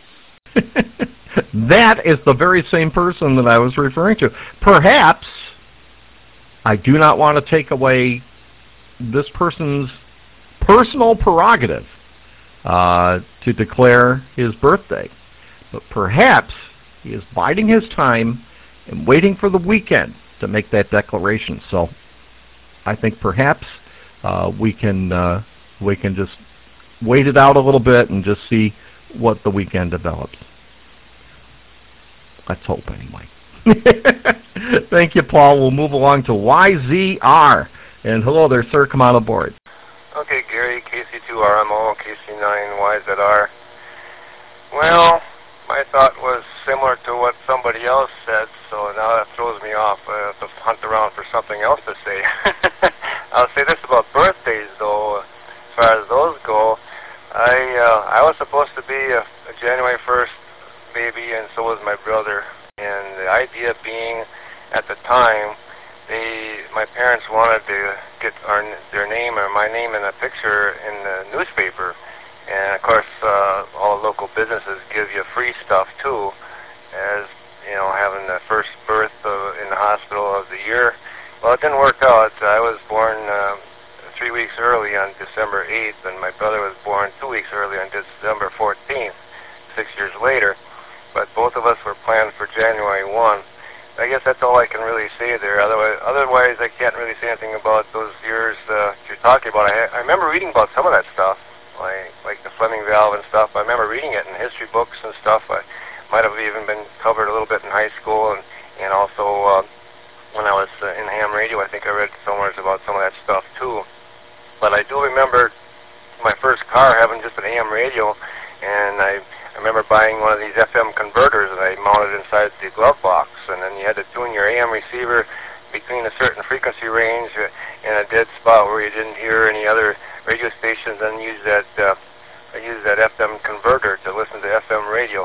That is the very same person that I was referring to. Perhaps I do not want to take away this person's personal prerogative uh, to declare his birthday, but perhaps he is biding his time and waiting for the weekend to make that declaration. So I think perhaps uh, we can uh, we can just wait it out a little bit and just see what the weekend develops. Let's hope, anyway. Thank you, Paul. We'll move along to Y Z R. And hello there, sir. Come on aboard. Okay, Gary, K C two R M O, K C nine Y Z R. Well, my thought was similar to what somebody else said, so now that throws me off. I have to hunt around for something else to say. I'll say this about birthdays, though. As far as those go, I uh, I was supposed to be a, a January first baby, and so was my brother. And the idea being, at the time, they my parents wanted to get our their name or my name in a picture in the newspaper. And of course, uh, all local businesses give you free stuff too, as you know, having the first birth uh, in the hospital of the year. Well, it didn't work out. I was born uh, three weeks early on December eighth, and my brother was born two weeks early on December fourteenth, six years later. But both of us were planned for January first. I guess that's all I can really say there. Otherwise, otherwise I can't really say anything about those years uh, you're talking about. I, I remember reading about some of that stuff, like like the Fleming valve and stuff. I remember reading it in history books and stuff. I might have even been covered a little bit in high school, and and also uh, when I was uh, in ham radio, I think I read somewhere about some of that stuff too. But I do remember my first car having just an A M radio, and I. I remember buying one of these F M converters that I mounted inside the glove box, and then you had to tune your A M receiver between a certain frequency range in a dead spot where you didn't hear any other radio stations, and use that uh, I used that F M converter to listen to F M radio.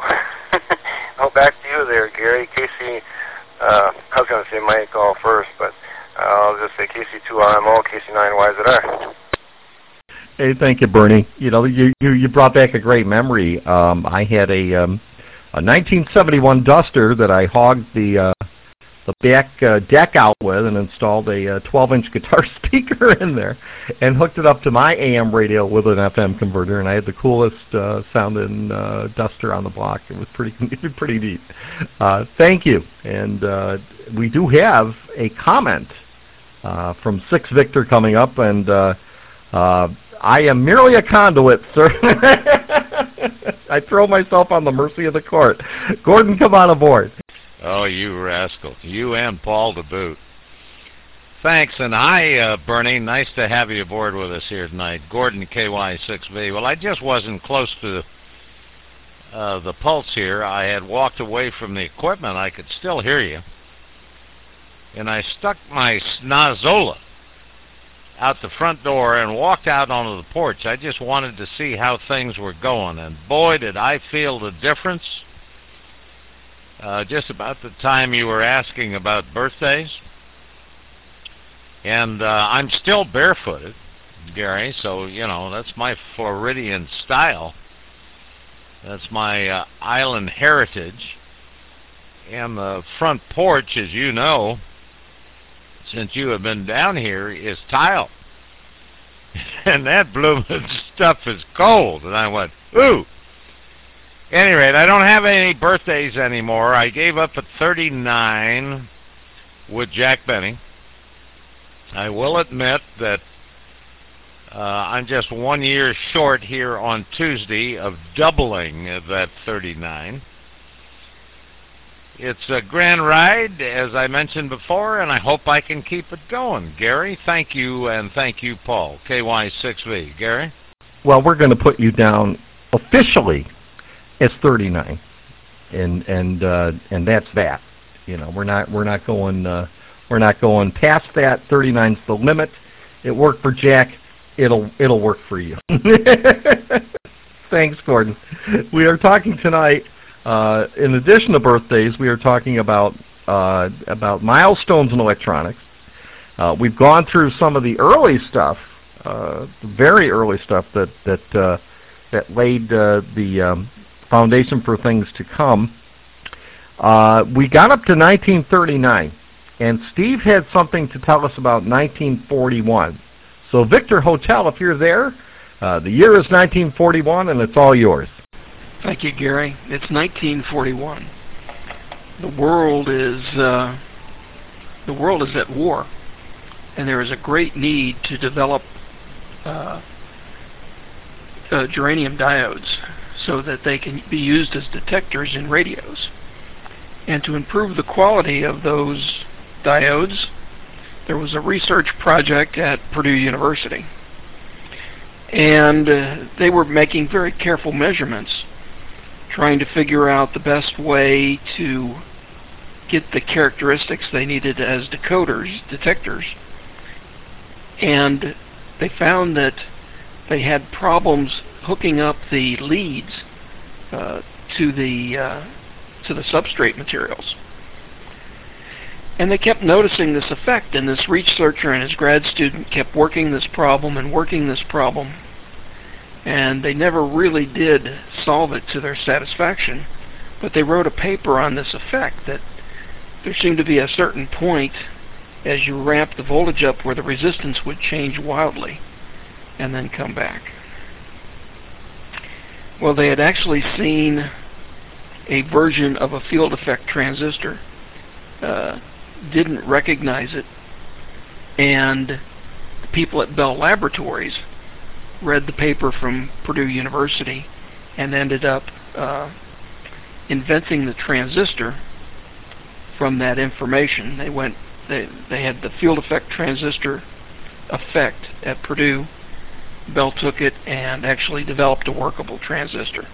Oh, back to you there, Gary. K C, uh, I was going to say Mike all first, but I'll just say K C two R M O, K C nine Y Z R. Hey, thank you, Bernie. You know, you you, you brought back a great memory. Um, I had a um, a nineteen seventy-one Duster that I hogged the uh, the back uh, deck out with and installed a twelve-inch uh, guitar speaker in there and hooked it up to my A M radio with an F M converter, and I had the coolest uh, sounding uh, Duster on the block. It was pretty pretty neat. Uh, thank you. And uh, we do have a comment uh, from Six Victor coming up, and uh, uh, I am merely a conduit, sir. I throw myself on the mercy of the court. Gordon, come on aboard. Oh, you rascal. You and Paul to boot. Thanks, and hi, uh, Bernie. Nice to have you aboard with us here tonight. Gordon, K Y six B. Well, I just wasn't close to uh, the pulse here. I had walked away from the equipment. I could still hear you. And I stuck my Snazola out the front door and walked out onto the porch. I just wanted to see how things were going, and boy, did I feel the difference. Uh, just about the time you were asking about birthdays. And uh, I'm still barefooted, Gary, so, you know, that's my Floridian style. That's my uh, island heritage. And the front porch, as you know, since you have been down here, is tile. And that blooming stuff is cold. And I went, ooh. At any rate, I don't have any birthdays anymore. I gave up at thirty-nine with Jack Benny. I will admit that uh, I'm just one year short here on Tuesday of doubling that thirty-nine. It's a grand ride, as I mentioned before, and I hope I can keep it going. Gary, thank you, and thank you, Paul. K Y six V. Gary? Well, we're going to put you down officially as thirty-nine, and and uh, and that's that. You know, we're not we're not going uh, we're not going past that. thirty-nine's the limit. It worked for Jack. It'll it'll work for you. Thanks, Gordon. We are talking tonight. Uh, in addition to birthdays, we are talking about uh, about milestones in electronics. Uh, we've gone through some of the early stuff, uh, very early stuff that that uh, that laid uh, the um, foundation for things to come. Uh, we got up to nineteen thirty-nine, and Steve had something to tell us about nineteen forty-one. So, Victor Hotel, if you're there, uh, the year is nineteen forty-one, and it's all yours. Thank you, Gary. It's nineteen forty-one. The world is uh, the world is at war, and there is a great need to develop uh, uh, germanium diodes so that they can be used as detectors in radios. And to improve the quality of those diodes, there was a research project at Purdue University, and uh, they were making very careful measurements, trying to figure out the best way to get the characteristics they needed as decoders, detectors. And they found that they had problems hooking up the leads uh, to the uh, to the substrate materials. And they kept noticing this effect, and this researcher and his grad student kept working this problem and working this problem, and they never really did solve it to their satisfaction. But they wrote a paper on this effect, that there seemed to be a certain point as you ramp the voltage up where the resistance would change wildly and then come back. Well, they had actually seen a version of a field effect transistor, uh, didn't recognize it, and the people at Bell Laboratories read the paper from Purdue University and ended up uh, inventing the transistor from that information. They went, they, they had the field effect transistor effect at Purdue. Bell took it and actually developed a workable transistor.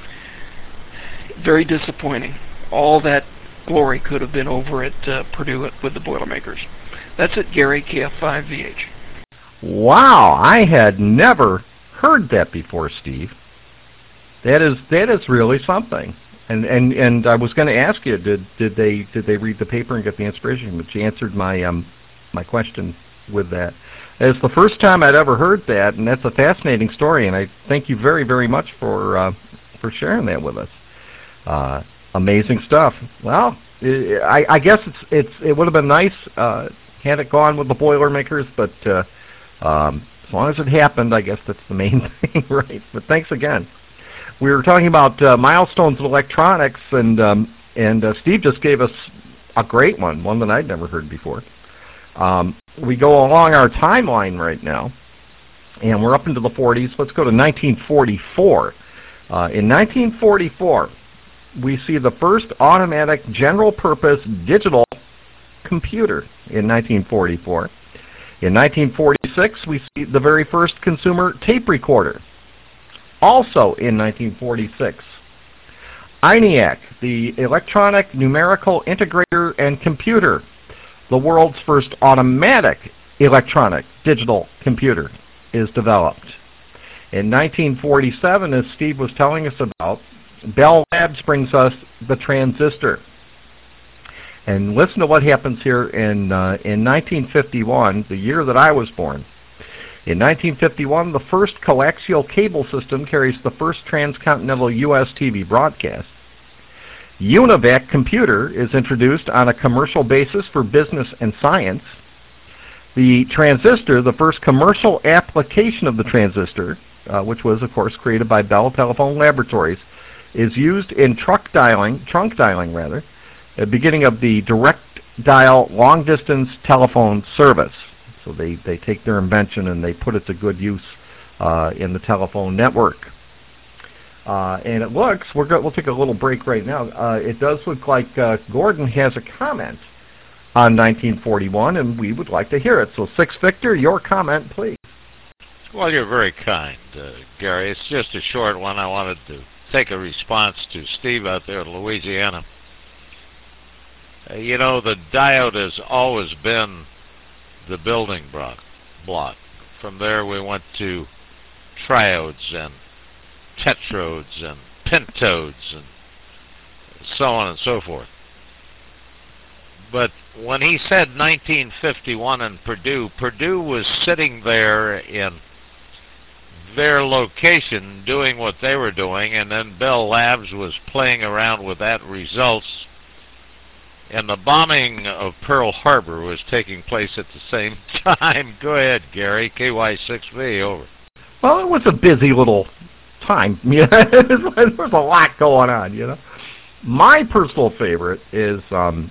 Very disappointing. All that glory could have been over at uh, Purdue with the Boilermakers. That's it, Gary, K F five V H. Wow, I had never heard that before, Steve. That is that is really something. And and and I was going to ask you, did did they did they read the paper and get the inspiration? But you answered my um my question with that. It's the first time I'd ever heard that, and that's a fascinating story. And I thank you very very much for uh, for sharing that with us. Uh, amazing stuff. Well, I, I guess it's it's it would have been nice uh, had it gone with the Boilermakers, but uh, um, as long as it happened, I guess that's the main thing, right? But thanks again. We were talking about uh, milestones in electronics, and um, and uh, Steve just gave us a great one, one that I'd never heard before. Um, we go along our timeline right now, and we're up into the forties. Let's go to nineteen forty-four. Uh, in nineteen forty-four, we see the first automatic general-purpose digital computer in nineteen forty-four. In nineteen forty-six, we see the very first consumer tape recorder. Also in nineteen forty-six, ENIAC, the electronic numerical integrator and computer, the world's first automatic electronic digital computer, is developed. In nineteen forty-seven, as Steve was telling us about, Bell Labs brings us the transistor. And listen to what happens here in, uh, in nineteen fifty-one, the year that I was born. In nineteen fifty-one, the first coaxial cable system carries the first transcontinental U S T V broadcast. UNIVAC computer is introduced on a commercial basis for business and science. The transistor, the first commercial application of the transistor, uh, which was, of course, created by Bell Telephone Laboratories, is used in truck dialing, trunk dialing, rather, the beginning of the direct dial long-distance telephone service. So they, they take their invention and they put it to good use uh, in the telephone network. Uh, and it looks, we're go, we'll take a little break right now. Uh, it does look like uh, Gordon has a comment on nineteen forty-one, and we would like to hear it. So, Six Victor, your comment, please. Well, you're very kind, uh, Gary. It's just a short one. I wanted to take a response to Steve out there in Louisiana. Uh, you know, the diode has always been the building block. block. From there, we went to triodes and tetrodes and pentodes and so on and so forth. But when he said nineteen fifty-one and Purdue, Purdue was sitting there in their location doing what they were doing, and then Bell Labs was playing around with that results, and the bombing of Pearl Harbor was taking place at the same time. Go ahead, Gary. K Y six V, over. Well, it was a busy little time. Yeah, there was a lot going on, you know. My personal favorite is um,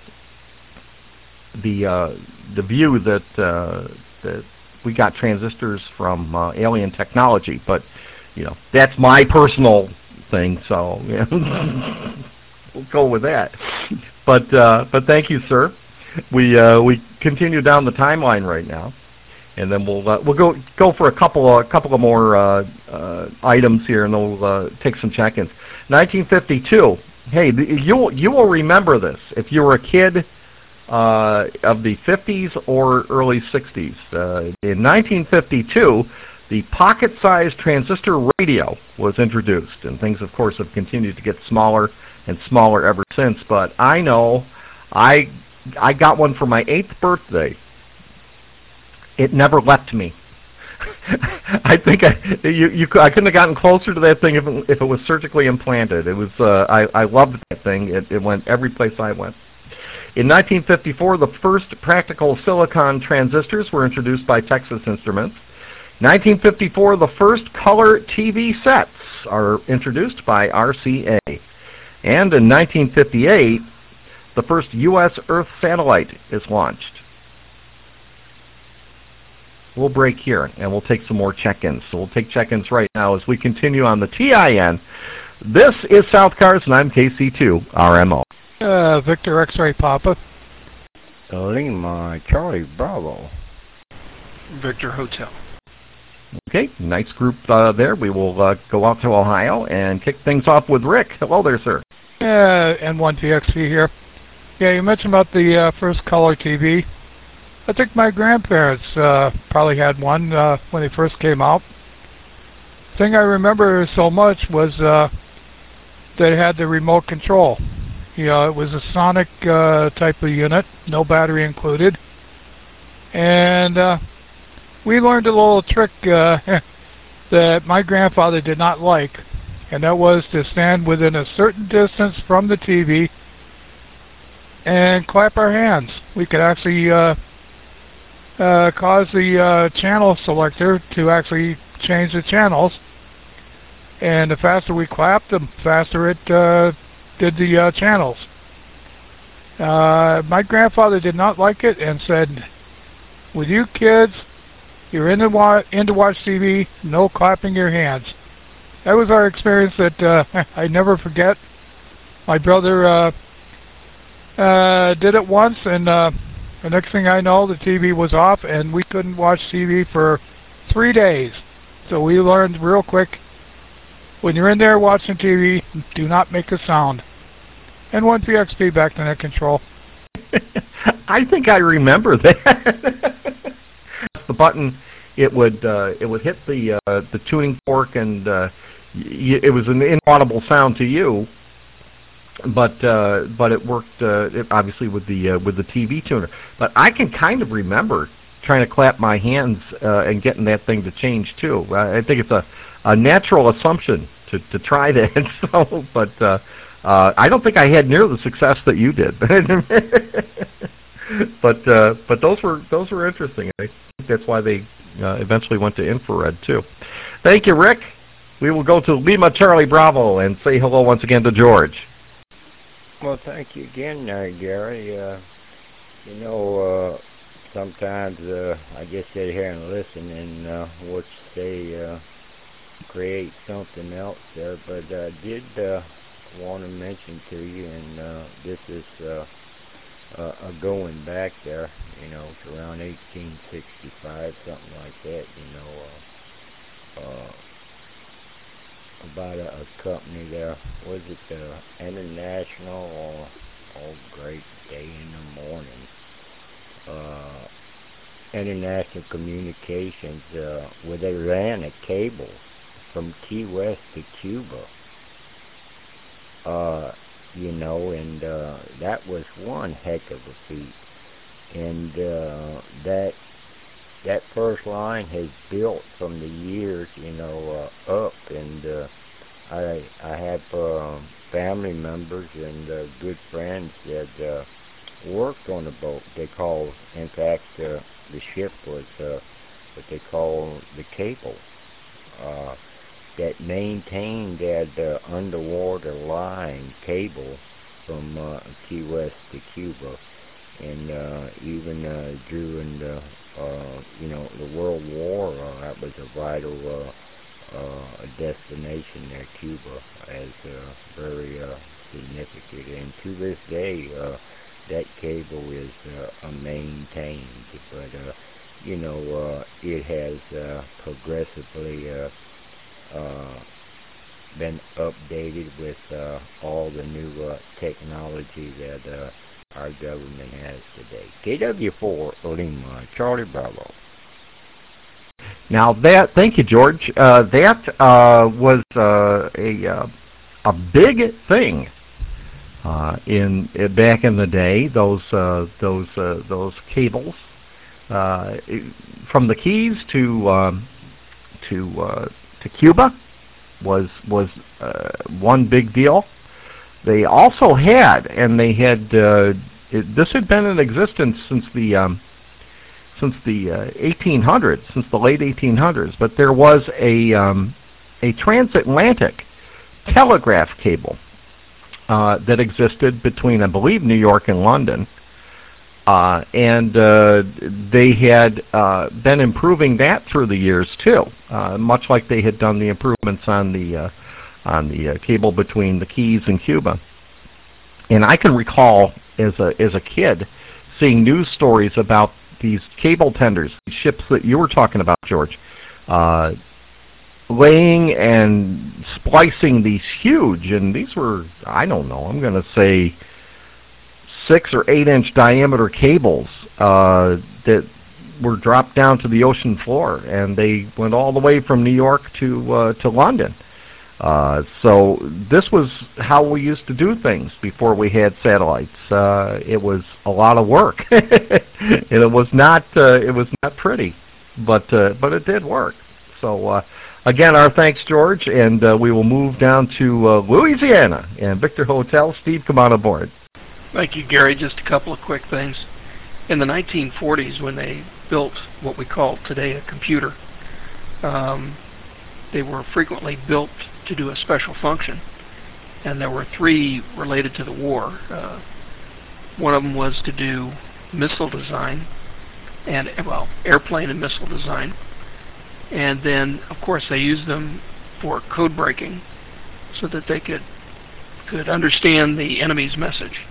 the uh, the view that uh, that we got transistors from uh, alien technology, but you know that's my personal thing, so yeah. We'll go with that. But uh, but thank you, sir. We uh, we continue down the timeline right now. And then we'll uh, we'll go go for a couple a couple of more uh, uh, items here, and then we'll uh, take some check-ins. nineteen fifty-two. Hey, you will you will remember this if you were a kid uh, of the fifties or early sixties. Uh, in nineteen fifty-two, the pocket-sized transistor radio was introduced, and things, of course, have continued to get smaller and smaller ever since. But I know I I got one for my eighth birthday. It never left me. I think I you, you I couldn't have gotten closer to that thing if it, if it was surgically implanted. It was uh, I I loved that thing. It, it went every place I went. In nineteen fifty-four, the first practical silicon transistors were introduced by Texas Instruments. nineteen fifty-four, the first color T V sets are introduced by R C A. And in nineteen fifty-eight, the first U S Earth satellite is launched. We'll break here, and we'll take some more check-ins. So we'll take check-ins right now as we continue on the T I N. This is South Cars, and I'm K C two R M O. Uh, Victor X-Ray Papa. Lima Charlie Bravo. Victor Hotel. Okay, nice group uh, there. We will uh, go out to Ohio and kick things off with Rick. Hello there, sir. Uh, N one T X V here. Yeah, you mentioned about the uh, first color T V. I think my grandparents uh, probably had one uh, when they first came out. The thing I remember so much was uh, that it had the remote control. You know, it was a sonic uh, type of unit, no battery included. And uh, we learned a little trick uh, that my grandfather did not like, and that was to stand within a certain distance from the T V and clap our hands. We could actually uh, uh, cause the uh, channel selector to actually change the channels, and the faster we clapped, the faster it uh, did the uh, channels. Uh, my grandfather did not like it and said, with you kids, you're in to, wa in to watch T V, no clapping your hands. That was our experience that uh, I never forget. My brother uh, uh, did it once, and uh, the next thing I know, the T V was off, and we couldn't watch T V for three days. So we learned real quick, when you're in there watching T V, do not make a sound. N one P X P back to net control. I think I remember that. The button, it would uh, it would hit the uh, the tuning fork, and uh, y it was an inaudible sound to you. But uh, but it worked uh, it obviously with the uh, with the T V tuner. But I can kind of remember trying to clap my hands uh, and getting that thing to change too. Uh, I think it's a, a natural assumption to to try that. So, but uh, uh, I don't think I had near the success that you did. But uh, but those were those were interesting. I think that's why they uh, eventually went to infrared too. Thank you, Rick. We will go to Lima Charlie Bravo and say hello once again to George. Well, thank you again, uh, Gary. Uh, you know, uh, sometimes uh, I just sit here and listen and uh, what you say. Uh, create something else there, but I did uh, want to mention to you, and uh, this is uh, uh, uh, going back there, you know, it's around eighteen sixty-five, something like that, you know, uh, uh, about a, a company there, was it the International, or oh, great day in the morning, uh, International Communications, uh, where they ran a cable from Key West to Cuba, uh, you know, and uh, that was one heck of a feat, and uh, that that first line has built from the years, you know, uh, up, and uh, I I have uh, family members and uh, good friends that uh, worked on the boat. They call, in fact, uh, the ship was uh, what they call the cable uh, that maintained that uh, underwater line cable from uh, Key West to Cuba, and uh, even uh, during the uh, you know the World War, uh, that was a vital uh, uh, destination there, Cuba, as uh, very uh, significant, and to this day. Uh, That cable is uh, maintained, but uh, you know uh, it has uh, progressively uh, uh, been updated with uh, all the new uh, technology that uh, our government has today. K W four Lima, Charlie Bravo. Now that, thank you, George. Uh, that uh, was uh, a uh, a big thing. Uh, in uh, back in the day, those uh, those uh, those cables uh, from the Keys to um, to uh, to Cuba was was uh, one big deal. They also had, and they had uh, it, this had been in existence since the um, since the uh, eighteen hundreds, since the late eighteen hundreds. But there was a um, a transatlantic telegraph cable. Uh, that existed between, I believe, New York and London, uh, and uh, they had uh, been improving that through the years too, uh, much like they had done the improvements on the uh, on the uh, cable between the Keys and Cuba. And I can recall as a as a kid seeing news stories about these cable tenders, ships that you were talking about, George. Uh, laying and splicing these huge, and these were, I don't know, I'm going to say six or eight inch diameter cables uh, that were dropped down to the ocean floor, and they went all the way from New York to uh, to London. Uh, so this was how we used to do things before we had satellites. Uh, it was a lot of work, and it was not uh, it was not pretty, but uh, but it did work. So. Uh, Again, our thanks, George, and uh, we will move down to uh, Louisiana and Victor Hotel. Steve, come on aboard. Thank you, Gary. Just a couple of quick things. In the nineteen forties, when they built what we call today a computer, um, they were frequently built to do a special function, and there were three related to the war. Uh, one of them was to do missile design, and well, airplane and missile design. And then, of course, they used them for code breaking so that they could could understand the enemy's message.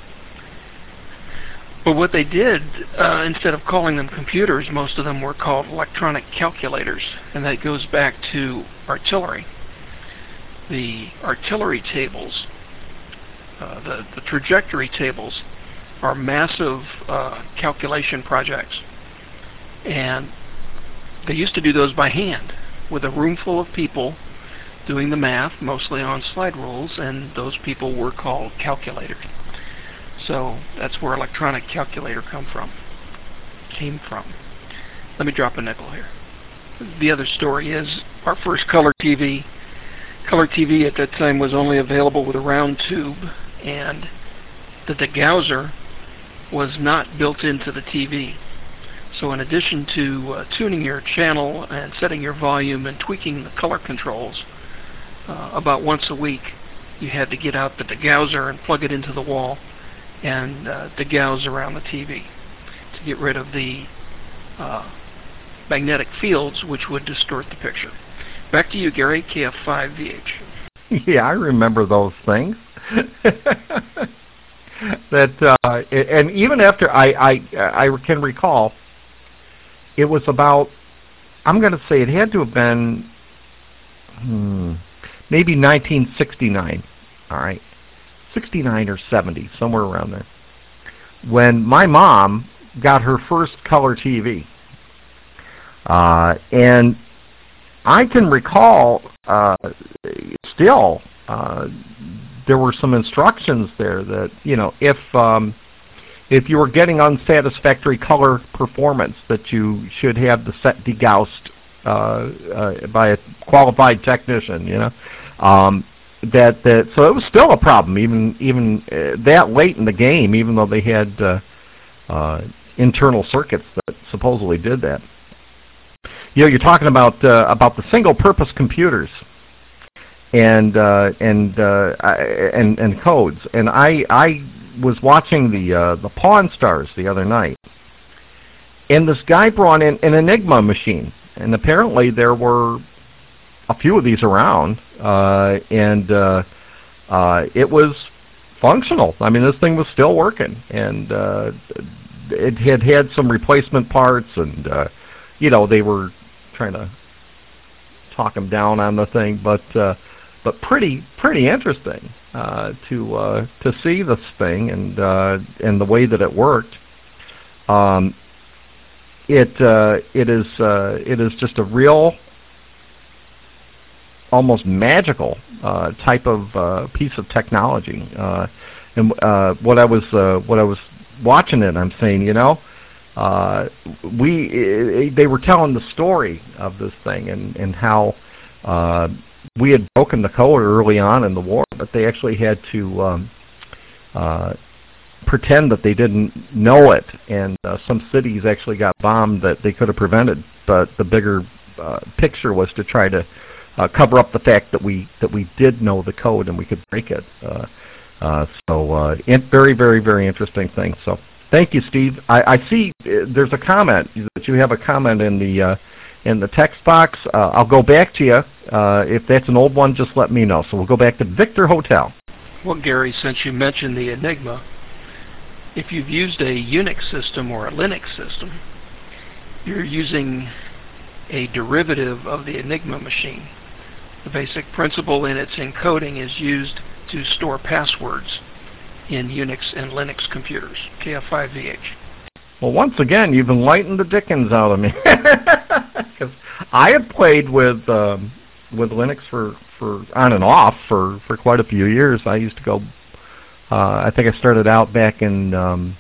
But what they did, uh, instead of calling them computers, most of them were called electronic calculators, and that goes back to artillery. The artillery tables, uh, the, the trajectory tables, are massive uh, calculation projects. And they used to do those by hand, with a room full of people doing the math, mostly on slide rules, and those people were called calculators. So that's where electronic calculator come from, came from. Let me drop a nickel here. The other story is our first color T V. Color T V at that time was only available with a round tube, and the degausseur was not built into the T V. So in addition to uh, tuning your channel and setting your volume and tweaking the color controls, uh, about once a week you had to get out the degausseur and plug it into the wall and uh, degauss around the T V to get rid of the uh, magnetic fields which would distort the picture. Back to you, Gary, K F five V H. Yeah, I remember those things. that uh, and even after I, I I can recall, it was about, I'm going to say it had to have been hmm, maybe nineteen sixty-nine. All right, sixty-nine or seventy, somewhere around there, when my mom got her first color T V, uh, and I can recall uh, still. Uh, there were some instructions there that, you know, if um, if you were getting unsatisfactory color performance, that you should have the set degaussed uh, uh, by a qualified technician, you know. Um, that that so it was still a problem even even uh, that late in the game, even though they had uh, uh, internal circuits that supposedly did that. You know, you're talking about uh, about the single-purpose computers. And uh, and uh, and and codes, and I I was watching the uh, the Pawn Stars the other night, and this guy brought in an Enigma machine, and apparently there were a few of these around, uh, and uh, uh, it was functional. I mean, this thing was still working, and uh, it had had some replacement parts, and uh, you know, they were trying to talk him down on the thing, but. Uh, But pretty, pretty interesting uh, to uh, to see this thing and uh, and the way that it worked. Um, it uh, it is uh, it is just a real, almost magical uh, type of uh, piece of technology. Uh, and uh, what I was uh, what I was watching it, I'm saying, you know, uh, we it, they were telling the story of this thing and and how. Uh, We had broken the code early on in the war, but they actually had to um, uh, pretend that they didn't know it, and uh, some cities actually got bombed that they could have prevented. But the bigger uh, picture was to try to uh, cover up the fact that we that we did know the code and we could break it. Uh, uh, so, uh, it, very, very, very interesting thing. So, thank you, Steve. I, I see uh, there's a comment that you have a comment in the. Uh, in the text box. Uh, I'll go back to you. Uh, if that's an old one, just let me know. So we'll go back to Victor Hotel. Well, Gary, since you mentioned the Enigma, if you've used a Unix system or a Linux system, you're using a derivative of the Enigma machine. The basic principle in its encoding is used to store passwords in Unix and Linux computers. K F five V H. Well, once again, you've enlightened the dickens out of me. Because I had played with um, with Linux for, for on and off for, for quite a few years. I used to go, uh, I think I started out back in um,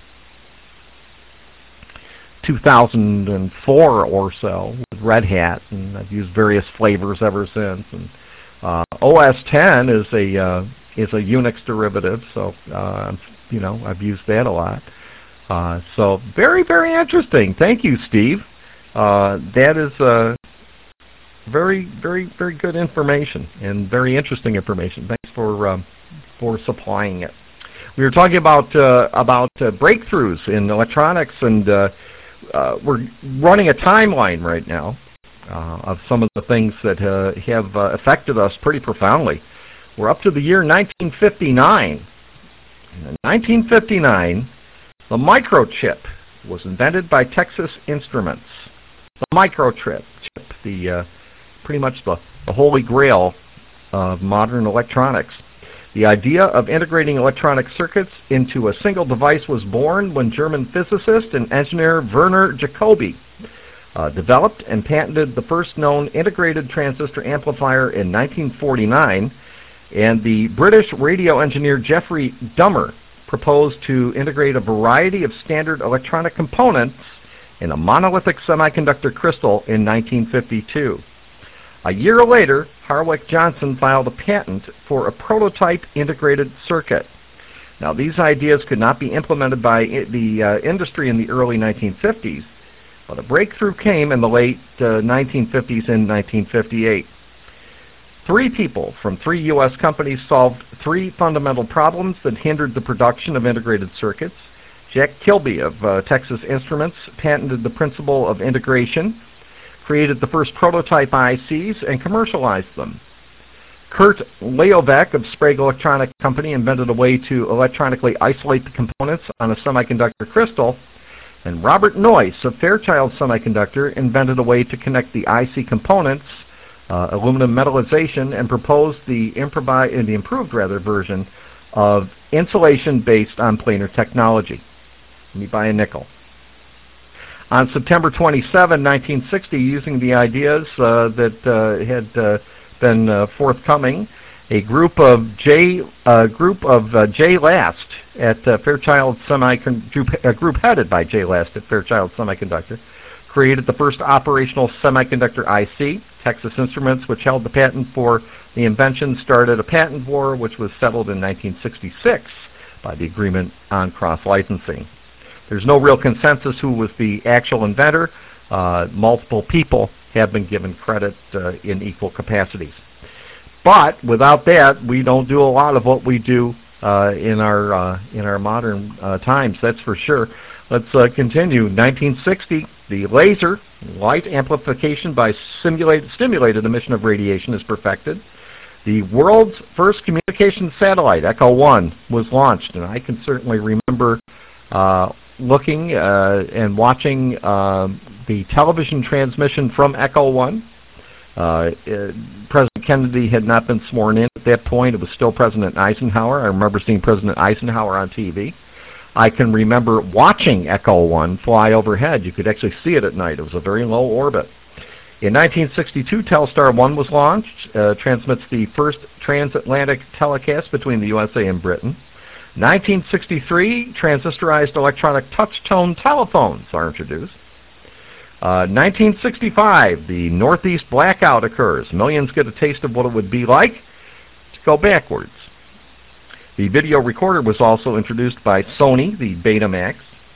two thousand four or so with Red Hat, and I've used various flavors ever since. And uh, O S ten is a uh, is a Unix derivative, so uh, you know, I've used that a lot. Uh, so very, very interesting. Thank you, Steve. Uh, that is uh, very, very, very good information and very interesting information. Thanks for um, for supplying it. We were talking about uh, about uh, breakthroughs in electronics, and uh, uh, we're running a timeline right now uh, of some of the things that uh, have uh, affected us pretty profoundly. We're up to the year nineteen fifty-nine. In nineteen fifty-nine. The microchip was invented by Texas Instruments. The microchip, chip, the uh, pretty much the, the holy grail of modern electronics. The idea of integrating electronic circuits into a single device was born when German physicist and engineer Werner Jacobi uh, developed and patented the first known integrated transistor amplifier in nineteen forty-nine, and the British radio engineer Geoffrey Dummer proposed to integrate a variety of standard electronic components in a monolithic semiconductor crystal in nineteen fifty-two. A year later, Harwick Johnson filed a patent for a prototype integrated circuit. Now, these ideas could not be implemented by the uh, industry in the early nineteen fifties, but a breakthrough came in the late uh, nineteen fifties and nineteen fifty-eight. Three people from three U S companies solved three fundamental problems that hindered the production of integrated circuits. Jack Kilby of uh, Texas Instruments patented the principle of integration. created the first prototype I Cs and commercialized them. Kurt Leovec of Sprague Electronic Company invented a way to electronically isolate the components on a semiconductor crystal, and Robert Noyce of Fairchild Semiconductor invented a way to connect the I C components, uh, aluminum metallization, and proposed the, improvi- the improved rather version of insulation based on planar technology. Let me buy a nickel. On September twenty-seventh, nineteen sixty, using the ideas uh, that uh, had uh, been uh, forthcoming, a group of J uh, group of uh, Jay Last at uh, Fairchild Semiconductor, a group headed by Jay Last at Fairchild Semiconductor, created the first operational semiconductor I C. Texas Instruments, which held the patent for the invention, started a patent war which was settled in nineteen sixty-six by the agreement on cross-licensing. There's no real consensus who was the actual inventor. Uh, multiple people have been given credit uh, in equal capacities. But without that, we don't do a lot of what we do uh, in our uh, in our modern uh, times. That's for sure. Let's uh, continue. nineteen sixty, the laser light amplification by simulated stimulated emission of radiation is perfected. The world's first communication satellite, Echo one, was launched, and I can certainly remember uh, looking uh, and watching uh, the television transmission from Echo one. Uh, uh, President Kennedy had not been sworn in at that point. It was still President Eisenhower. I remember seeing President Eisenhower on T V. I can remember watching Echo one fly overhead. You could actually see it at night. It was a very low orbit. In nineteen sixty-two, Telstar one was launched, uh, transmits the first transatlantic telecast between the U S A and Britain. nineteen sixty-three, transistorized electronic touch-tone telephones are introduced. Uh, nineteen sixty-five, the Northeast blackout occurs. Millions get a taste of what it would be like to go backwards. The video recorder was also introduced by Sony, the Betamax.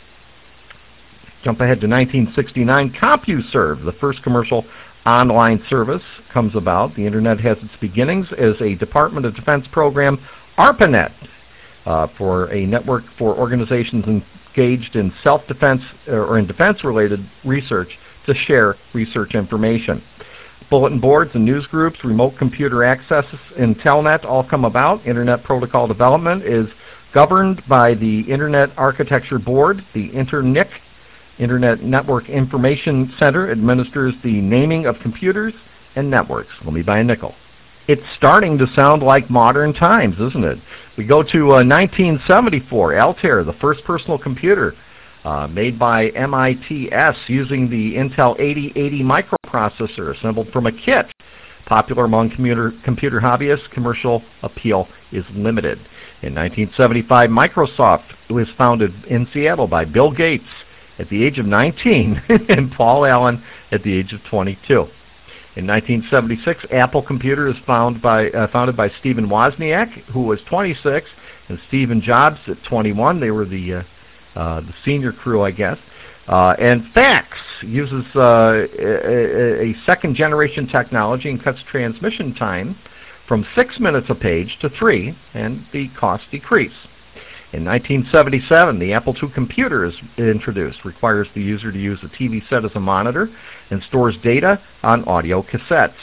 Jump ahead to nineteen sixty-nine, CompuServe, the first commercial online service, comes about. The Internet has its beginnings as a Department of Defense program, ARPANET, uh, for a network for organizations engaged in self-defense or in defense-related research to share research information. Bulletin boards and news groups, remote computer access, and Telnet all come about. Internet protocol development is governed by the Internet Architecture Board. The INTERNIC, Internet Network Information Center, administers the naming of computers and networks. Let me buy a nickel. It's starting to sound like modern times, isn't it? We go to uh, nineteen seventy-four, Altair, the first personal computer uh, made by M I T S using the Intel eighty eighty microprocessor assembled from a kit. Popular among commuter, computer hobbyists, commercial appeal is limited. In nineteen seventy-five, Microsoft was founded in Seattle by Bill Gates at the age of nineteen and Paul Allen at the age of twenty-two. In nineteen seventy-six, Apple Computer is found by, uh, founded by Stephen Wozniak, who was twenty-six, and Stephen Jobs at twenty-one. They were the, uh, uh, the senior crew, I guess. Uh, and fax uses uh, a, a second-generation technology and cuts transmission time from six minutes a page to three, and the costs decrease. In nineteen seventy-seven, the Apple two computer is introduced, requires the user to use a T V set as a monitor, and stores data on audio cassettes.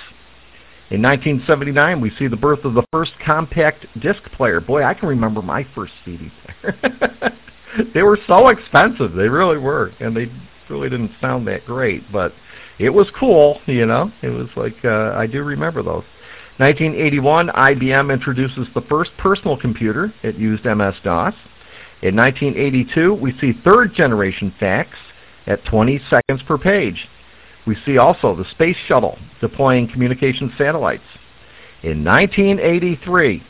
In nineteen seventy-nine, we see the birth of the first compact disc player. Boy, I can remember my first C D player. They were so expensive, they really were, and they really didn't sound that great, but it was cool, you know. It was like, uh, I do remember those. nineteen eighty-one, I B M introduces the first personal computer. It used M S DOS. In nineteen eighty-two, we see third generation fax at twenty seconds per page. We see also the Space Shuttle deploying communication satellites. In nineteen eighty-three,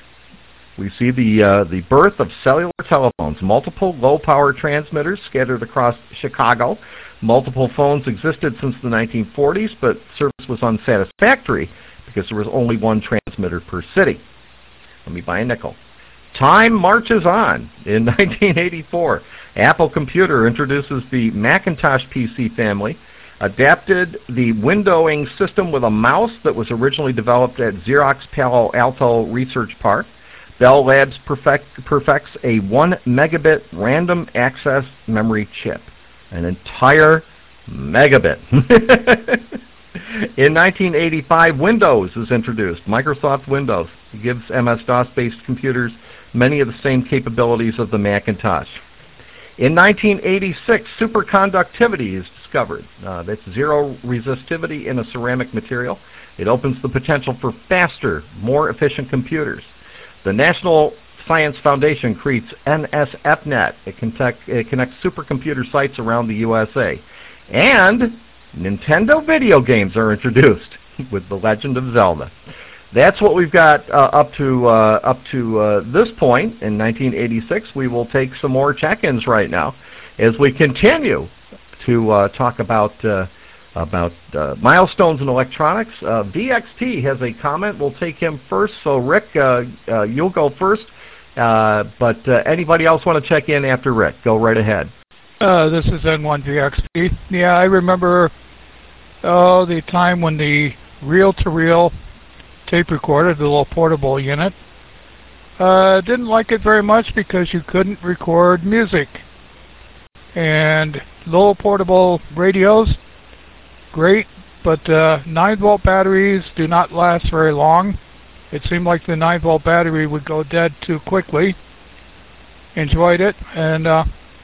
we see the, uh, the birth of cellular telephones, multiple low-power transmitters scattered across Chicago. Multiple phones existed since the nineteen forties, but service was unsatisfactory because there was only one transmitter per city. Let me buy a nickel. Time marches on. In nineteen eighty-four, Apple Computer introduces the Macintosh P C family, adapted the windowing system with a mouse that was originally developed at Xerox Palo Alto Research Park. Bell Labs perfect, perfects a one megabit random access memory chip. An entire megabit. In nineteen eighty-five, Windows is introduced. Microsoft Windows gives M S DOS-based computers many of the same capabilities of the Macintosh. In nineteen eighty-six, superconductivity is discovered. Uh, that's zero resistivity in a ceramic material. It opens the potential for faster, more efficient computers. The National Science Foundation creates N S F net. It, connect, it connects supercomputer sites around the U S A. And Nintendo video games are introduced with The Legend of Zelda. That's what we've got uh, up to uh, up to uh, this point in nineteen eighty-six. We will take some more check-ins right now as we continue to uh, talk about uh, about uh, milestones in electronics. Uh, V X T has a comment. We'll take him first. So Rick, uh, uh, you'll go first. Uh, but uh, anybody else want to check in after Rick? Go right ahead. Uh, this is N one V X T. Yeah, I remember oh, the time when the reel-to-reel tape recorder, the little portable unit, uh, didn't like it very much because you couldn't record music. And little portable radios, great, but uh, nine volt batteries do not last very long. It seemed like the nine volt battery would go dead too quickly. Enjoyed it, and uh,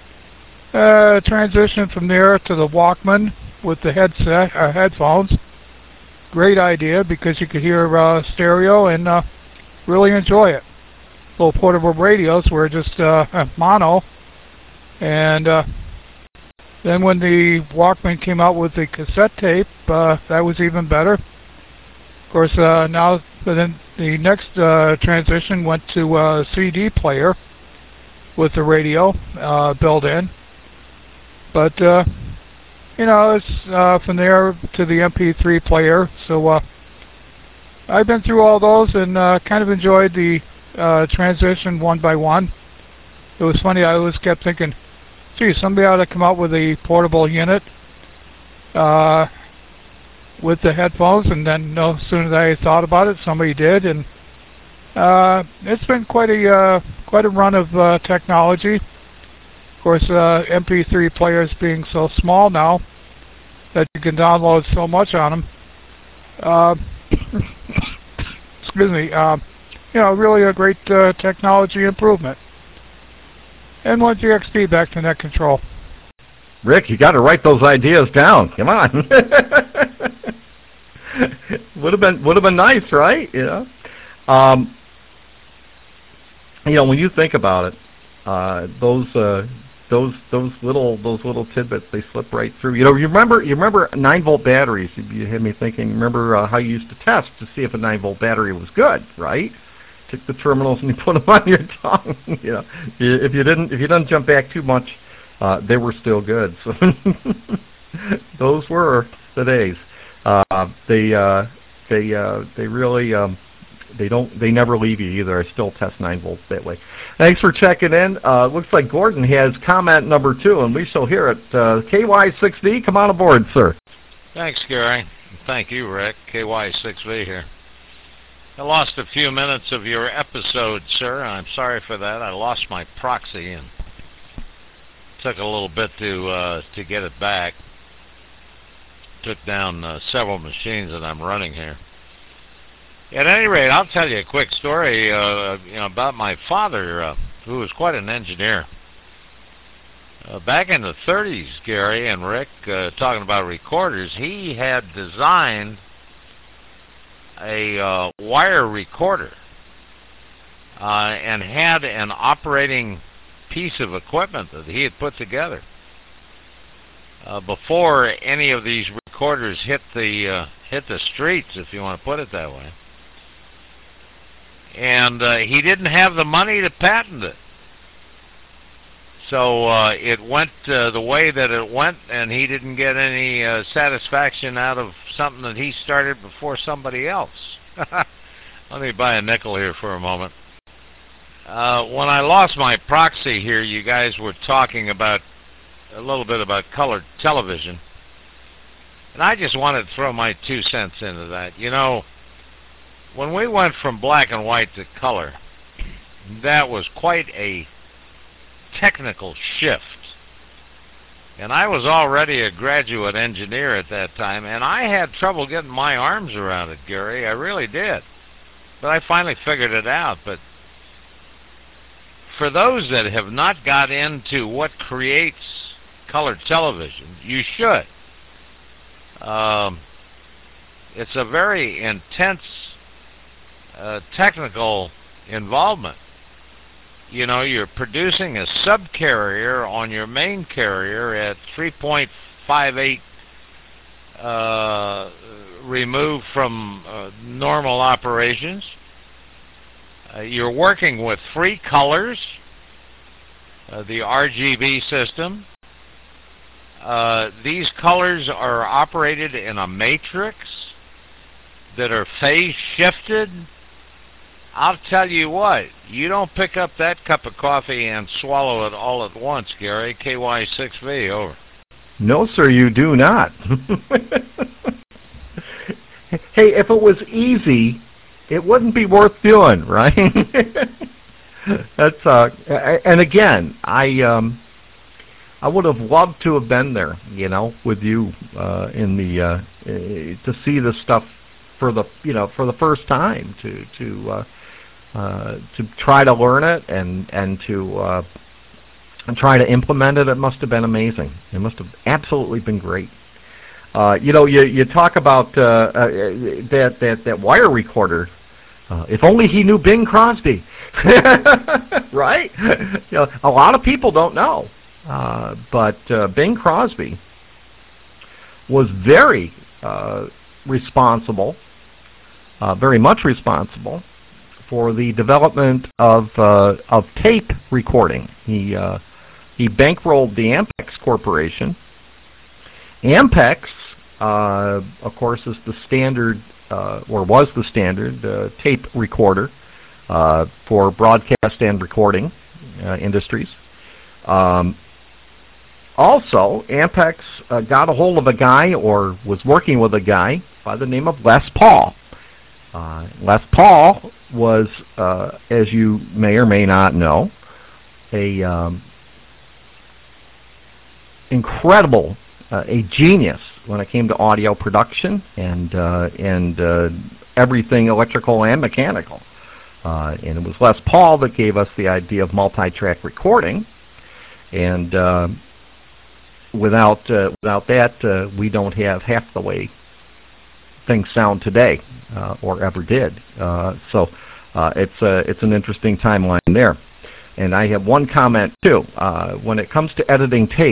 uh, transitioned from there to the Walkman with the headset, uh, headphones. Great idea because you could hear uh, stereo and uh, really enjoy it. Little portable radios were just uh, mono, and uh, then when the Walkman came out with the cassette tape, uh, that was even better. Of course, uh, now then the next uh, transition went to a C D player with the radio uh, built in, but uh, you know, it's uh, from there to the M P three player. So uh, I've been through all those and uh, kind of enjoyed the uh, transition one by one. It was funny. I always kept thinking, gee, somebody ought to come out with a portable unit uh, with the headphones. And then, no sooner than I thought about it, somebody did, and uh, it's been quite a uh, quite a run of uh, technology. Of course, uh, M P three players being so small now that you can download so much on them. Uh, excuse me. Uh, you know, really a great uh, technology improvement. N one V X T, back to net control. Rick, you got to write those ideas down. Come on. would have been would have been nice, right? You know. Um, you know, when you think about it, uh, those. Uh, Those those little those little tidbits, they slip right through. You know, you remember you remember nine volt batteries. You had me thinking. Remember uh, how you used to test to see if a nine volt battery was good, right? Took the terminals and you put them on your tongue. You know, if you didn't if you didn't jump back too much, uh, they were still good. So those were the days. Uh, they uh, they uh, they really. Um, They don't. They never leave you either. I still test nine volts that way. Thanks for checking in. Uh, looks like Gordon has comment number two, and we shall hear it. Uh, K Y six V, come on aboard, sir. Thanks, Gary. Thank you, Rick. K Y six V here. I lost a few minutes of your episode, sir. I'm sorry for that. I lost my proxy and took a little bit to uh, to get it back. Took down uh, several machines that I'm running here. At any rate, I'll tell you a quick story uh, you know, about my father, uh, who was quite an engineer. Uh, back in the thirties, Gary and Rick, uh, talking about recorders, he had designed a uh, wire recorder uh, and had an operating piece of equipment that he had put together uh, before any of these recorders hit the uh, hit the streets, if you want to put it that way. And uh, he didn't have the money to patent it. So uh, it went uh, the way that it went, and he didn't get any uh, satisfaction out of something that he started before somebody else. Let me buy a nickel here for a moment. Uh, when I lost my proxy here, you guys were talking about a little bit about colored television. And I just wanted to throw my two cents into that. You know, when we went from black and white to color, that was quite a technical shift. And I was already a graduate engineer at that time, and I had trouble getting my arms around it, Gary. I really did. But I finally figured it out. But for those that have not got into what creates color television, you should. Um, it's a very intense uh, technical involvement. You know, you're producing a subcarrier on your main carrier at three point five eight uh, removed from uh, normal operations. Uh, you're working with three colors, uh, the R G B system. Uh, these colors are operated in a matrix that are phase shifted. I'll tell you what, you don't pick up that cup of coffee and swallow it all at once, Gary. K Y six V, over. No, sir, you do not. Hey, if it was easy, it wouldn't be worth doing, right? That's uh, and again, I um, I would have loved to have been there, you know, with you uh, in the uh, to see this stuff for the you know for the first time, to to uh, uh, to try to learn it and and to uh, and try to implement it. It must have been amazing. It must have absolutely been great. Uh, you know, you you talk about uh, uh, that that that wire recorder. Uh, if only he knew Bing Crosby, right? You know, a lot of people don't know, uh, but uh, Bing Crosby was very uh, responsible, uh, very much responsible for the development of uh, of tape recording. He uh, he bankrolled the Ampex Corporation. Ampex, uh, of course, is the standard. Uh, or was the standard uh, tape recorder uh, for broadcast and recording uh, industries. Um, also, Ampex uh, got a hold of a guy, or was working with a guy, by the name of Les Paul. Uh, Les Paul was, uh, as you may or may not know, a um, incredible, uh, a genius when it came to audio production and uh, and uh, everything electrical and mechanical. Uh, and it was Les Paul that gave us the idea of multi-track recording. And uh, without uh, without that, uh, we don't have half the way things sound today, uh, or ever did. Uh, so uh, it's a, it's an interesting timeline there. And I have one comment too. Uh, when it comes to editing tape,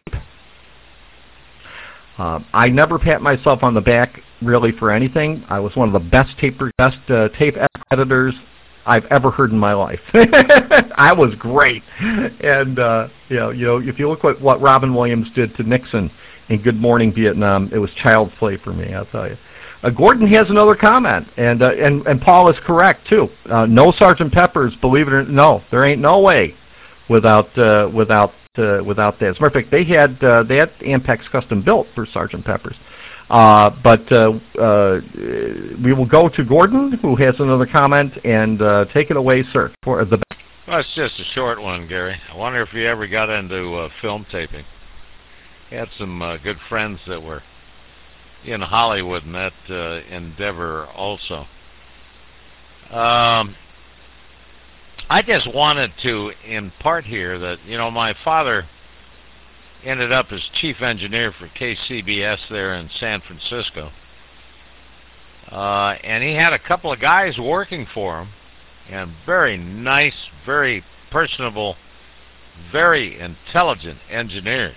Uh, I never pat myself on the back really for anything. I was one of the best tape best uh, tape editors I've ever heard in my life. I was great, and uh, you know, you know, if you look at what Robin Williams did to Nixon in Good Morning Vietnam, it was child's play for me. I'll tell you. Uh, Gordon has another comment, and uh, and and Paul is correct too. Uh, no Sergeant Pepper's, believe it or no, there ain't no way without uh, without. Uh, without that. As a matter of fact, they had uh, they had Ampex custom built for Sergeant Pepper's. Uh, but uh, uh, we will go to Gordon, who has another comment, and uh, take it away, sir. For the well, it's just a short one, Gary. I wonder if you ever got into uh, film taping. I had some uh, good friends that were in Hollywood in that uh, endeavor also. Um, I just wanted to impart here that, you know, my father ended up as chief engineer for K C B S there in San Francisco. Uh, and he had a couple of guys working for him, and very nice, very personable, very intelligent engineers.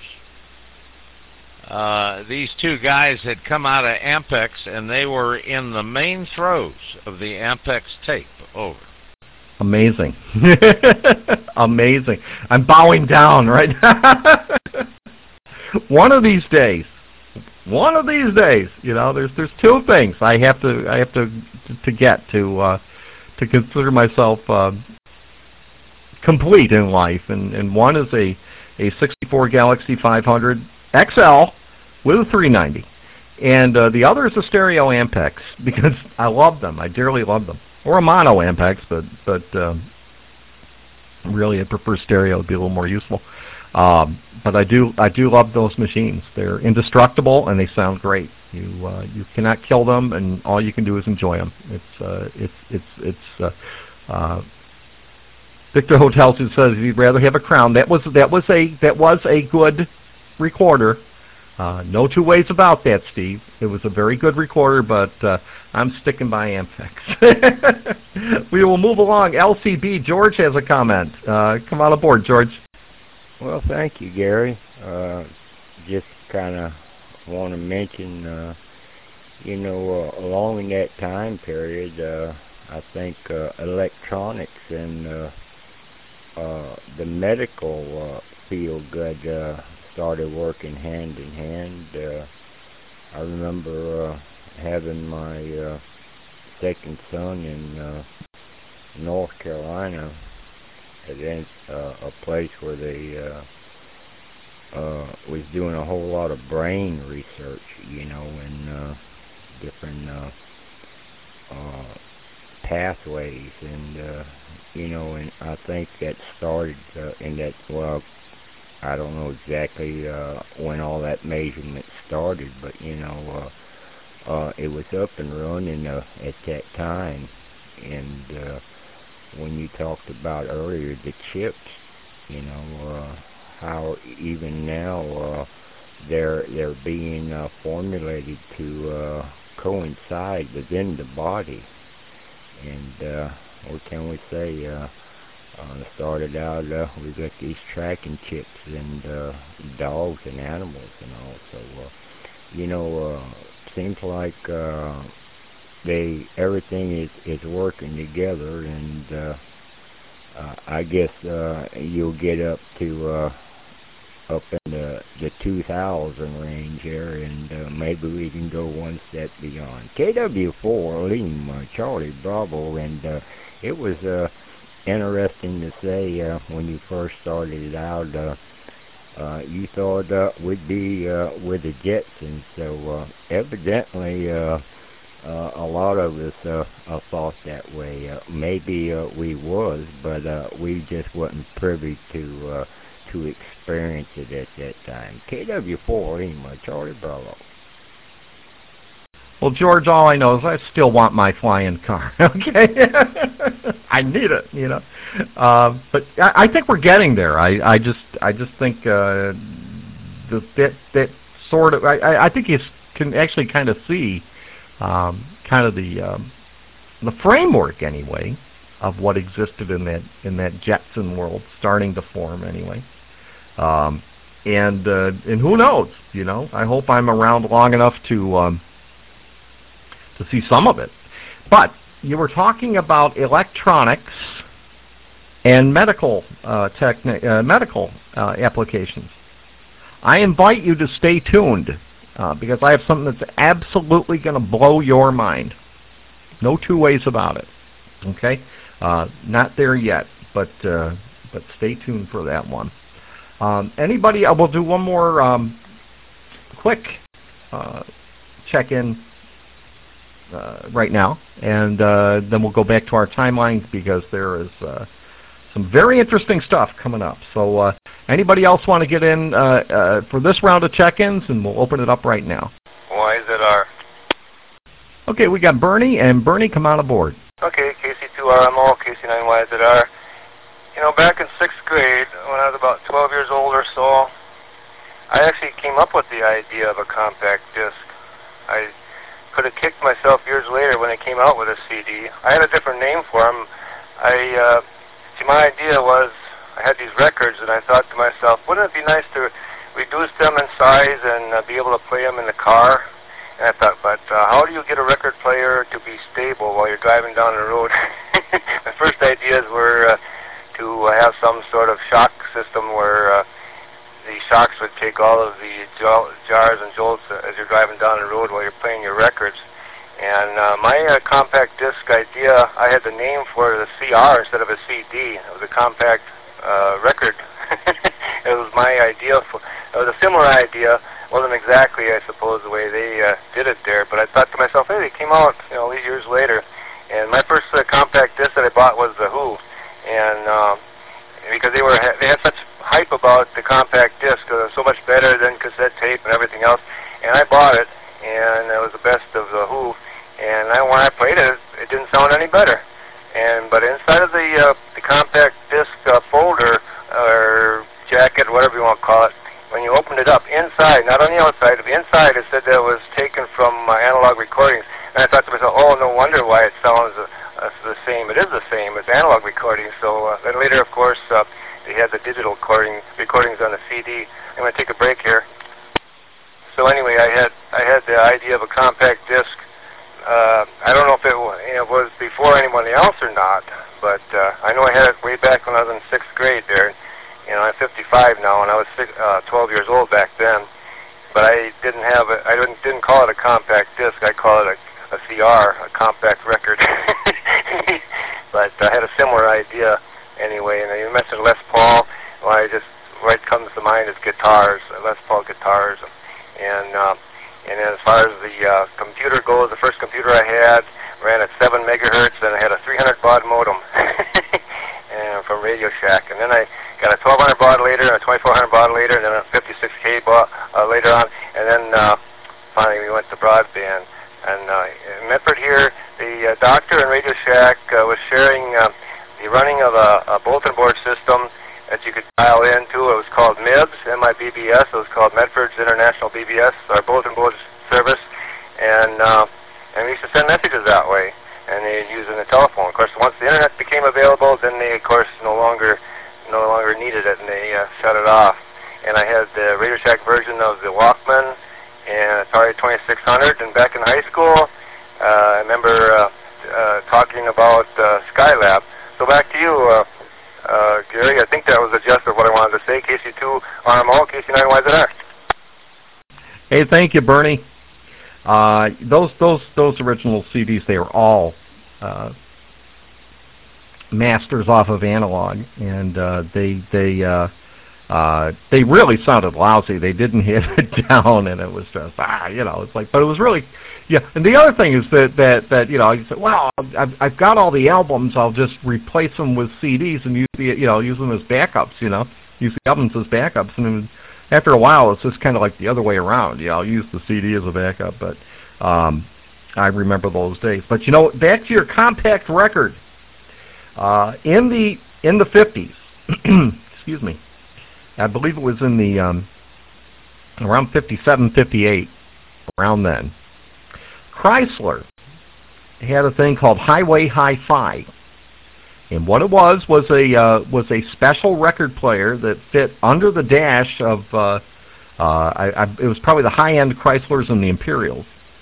Uh, these two guys had come out of Ampex, and they were in the main throes of the Ampex tape over. Amazing. Amazing. I'm bowing down right now. One of these days, one of these days, you know, there's there's two things I have to I have to to get to uh, to consider myself uh, complete in life, and and one is a a sixty-four Galaxy five hundred X L with a three ninety, and uh, the other is a stereo Ampex, because I love them. I dearly love them. Or a mono Ampex, but but um, Really, I prefer stereo. It'd be a little more useful. Um, but I do I do love those machines. They're indestructible and they sound great. You uh, you cannot kill them, and all you can do is enjoy them. It's uh, it's it's it's. Uh, uh, Victor Hotels who says he'd rather have a Crown. That was that was a that was a good recorder. Uh, no two ways about that, Steve. It was a very good recorder, but uh, I'm sticking by Ampex. We will move along. L C B, George has a comment. Uh, come on aboard, George. Well, thank you, Gary. Uh, just kind of want to mention, uh, you know, uh, along that time period, uh, I think uh, electronics and uh, uh, the medical uh, field good uh, started working hand in hand. Uh, I remember uh, having my uh, second son in uh, North Carolina at uh, a place where they uh, uh, was doing a whole lot of brain research, you know, and uh, different uh, uh, pathways, and uh, you know, and I think that started uh, in that, well, I don't know exactly uh, when all that measurement started, but you know, uh, uh, it was up and running uh, at that time. And uh, when you talked about earlier the chips, you know, uh, how even now uh, they're they're being uh, formulated to uh, coincide within the body. And uh, what can we say? Uh, Uh, started out, uh, we got these tracking chips and uh, dogs and animals and all. So, uh, you know, uh, seems like uh, they everything is, is working together, and uh, uh, I guess uh, you'll get up to uh, up in the the two thousand range here, and uh, maybe we can go one step beyond. K W four Lima Charlie Bravo, and uh, it was uh, interesting to say uh, when you first started it out, uh, uh, you thought uh, we'd be uh, with the Jetsons. So uh, evidently, uh, uh, a lot of us uh, uh, thought that way. Uh, maybe uh, we was, but uh, we just wasn't privy to uh, to experience it at that time. K W four Lima Charlie Bravo. Well, George, all I know is I still want my flying car. Okay, I need it, you know. Uh, but I, I think we're getting there. I, I just, I just think uh, the, that that sort of. I, I think you can actually kind of see um, kind of the um, the framework anyway of what existed in that in that Jetson world starting to form anyway. Um, and uh, and who knows? You know, I hope I'm around long enough to. Um, to see some of it. But you were talking about electronics and medical uh, techni uh, medical uh, applications. I invite you to stay tuned uh, because I have something that's absolutely going to blow your mind. No two ways about it. Okay? Uh, not there yet, but uh, but stay tuned for that one. Um, anybody, I will do one more um, quick uh, check-in Uh, right now, and uh, then we'll go back to our timelines because there is uh, some very interesting stuff coming up. So uh, anybody else want to get in uh, uh, for this round of check-ins, and we'll open it up right now. Y Z R. Okay, we got Bernie, and Bernie, come on aboard. Okay, K C two R M O, K C nine Y Z R. You know, back in sixth grade, when I was about twelve years old or so, I actually came up with the idea of a compact disc. I could have kicked myself years later when I came out with a C D. I had a different name for them. I, uh, see, my idea was I had these records, and I thought to myself, wouldn't it be nice to reduce them in size and uh, be able to play them in the car? And I thought, but uh, how do you get a record player to be stable while you're driving down the road? My first ideas were uh, to uh, have some sort of shock system where uh, the shocks would take all of the jars and jolts as you're driving down the road while you're playing your records. And uh, my uh, compact disc idea, I had the name for the C R instead of a C D. It was a compact uh, record. It was my idea. For, it was a similar idea. It wasn't exactly, I suppose, the way they uh, did it there. But I thought to myself, hey, they came out, you know, these years later. And my first uh, compact disc that I bought was The Who. And uh, because they were they had such hype about the compact disc, uh, so much better than cassette tape and everything else. And I bought it, and it was the best of the Who. And I, when I played it, it didn't sound any better. And but inside of the uh, the compact disc uh, folder or jacket, whatever you want to call it, when you opened it up inside, not on the outside, but inside, it said that it was taken from uh, analog recordings. And I thought to myself, oh, no wonder why it sounds uh, uh, the same. It is the same as analog recordings. So uh, then later, of course, uh, they had the digital recording recordings on the C D. I'm going to take a break here. So anyway, I had I had the idea of a compact disc. Uh, I don't know if it, you know, was before anyone else or not, but uh, I know I had it way back when I was in sixth grade there. You know, I'm fifty-five now, and I was six, uh, twelve years old back then. But I didn't have it. I didn't didn't call it a compact disc. I call it a, a C R, a compact record. But I had a similar idea anyway. And you mentioned Les Paul. Well, I just what comes to mind is guitars, Les Paul guitars, and uh, and as far as the uh, computer goes, the first computer I had ran at seven megahertz, and I had a three hundred baud modem. And from Radio Shack, and then I got a twelve hundred baud later, and a twenty-four hundred baud later, and then a fifty-six K baud uh, later on, and then uh, finally we went to broadband. And uh, in Medford here, the uh, doctor in Radio Shack uh, was sharing uh, the running of a, a bulletin board system that you could dial into. It was called M I B S, M I B B S. It was called Medford's International B B S, our bulletin board service, and uh, and we used to send messages that way. And they using the telephone. Of course, once the internet became available, then they, of course, no longer, no longer needed it, and they uh, shut it off. And I had the Radio Shack version of the Walkman and Atari twenty-six hundred. And back in high school, uh, I remember uh, uh, talking about uh, Skylab. So back to you, uh, uh, Gary. I think that was the gist of what I wanted to say. K C two R M O, K C nine Y Z R. Hey, thank you, Bernie. Uh, those those those original C Ds, they were all uh, masters off of analog, and uh, they they uh, uh, they really sounded lousy. They didn't hit it down, and it was just ah, you know, it's like. But it was really, yeah. And the other thing is that that that you know, you said, well, I've I've got all the albums. I'll just replace them with C Ds and use the you know use them as backups. You know, use the albums as backups, and it was, after a while, it's just kind of like the other way around. Yeah, I'll use the C D as a backup, but um, I remember those days. But you know, back to your compact record. Uh, in the in the fifties, excuse me, I believe it was in the um, around fifty-seven, fifty-eight, around then. Chrysler had a thing called Highway Hi-Fi. And what it was was a uh, was a special record player that fit under the dash of uh, uh, I, I, it was probably the high-end Chryslers and the Imperials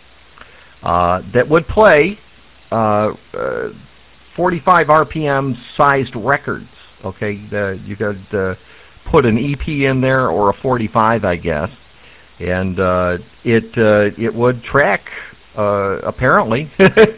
uh, that would play uh, uh, forty-five R P M sized records. Okay, the, you could uh, put an E P in there or a forty-five, I guess, and uh, it uh, it would track. Uh, apparently,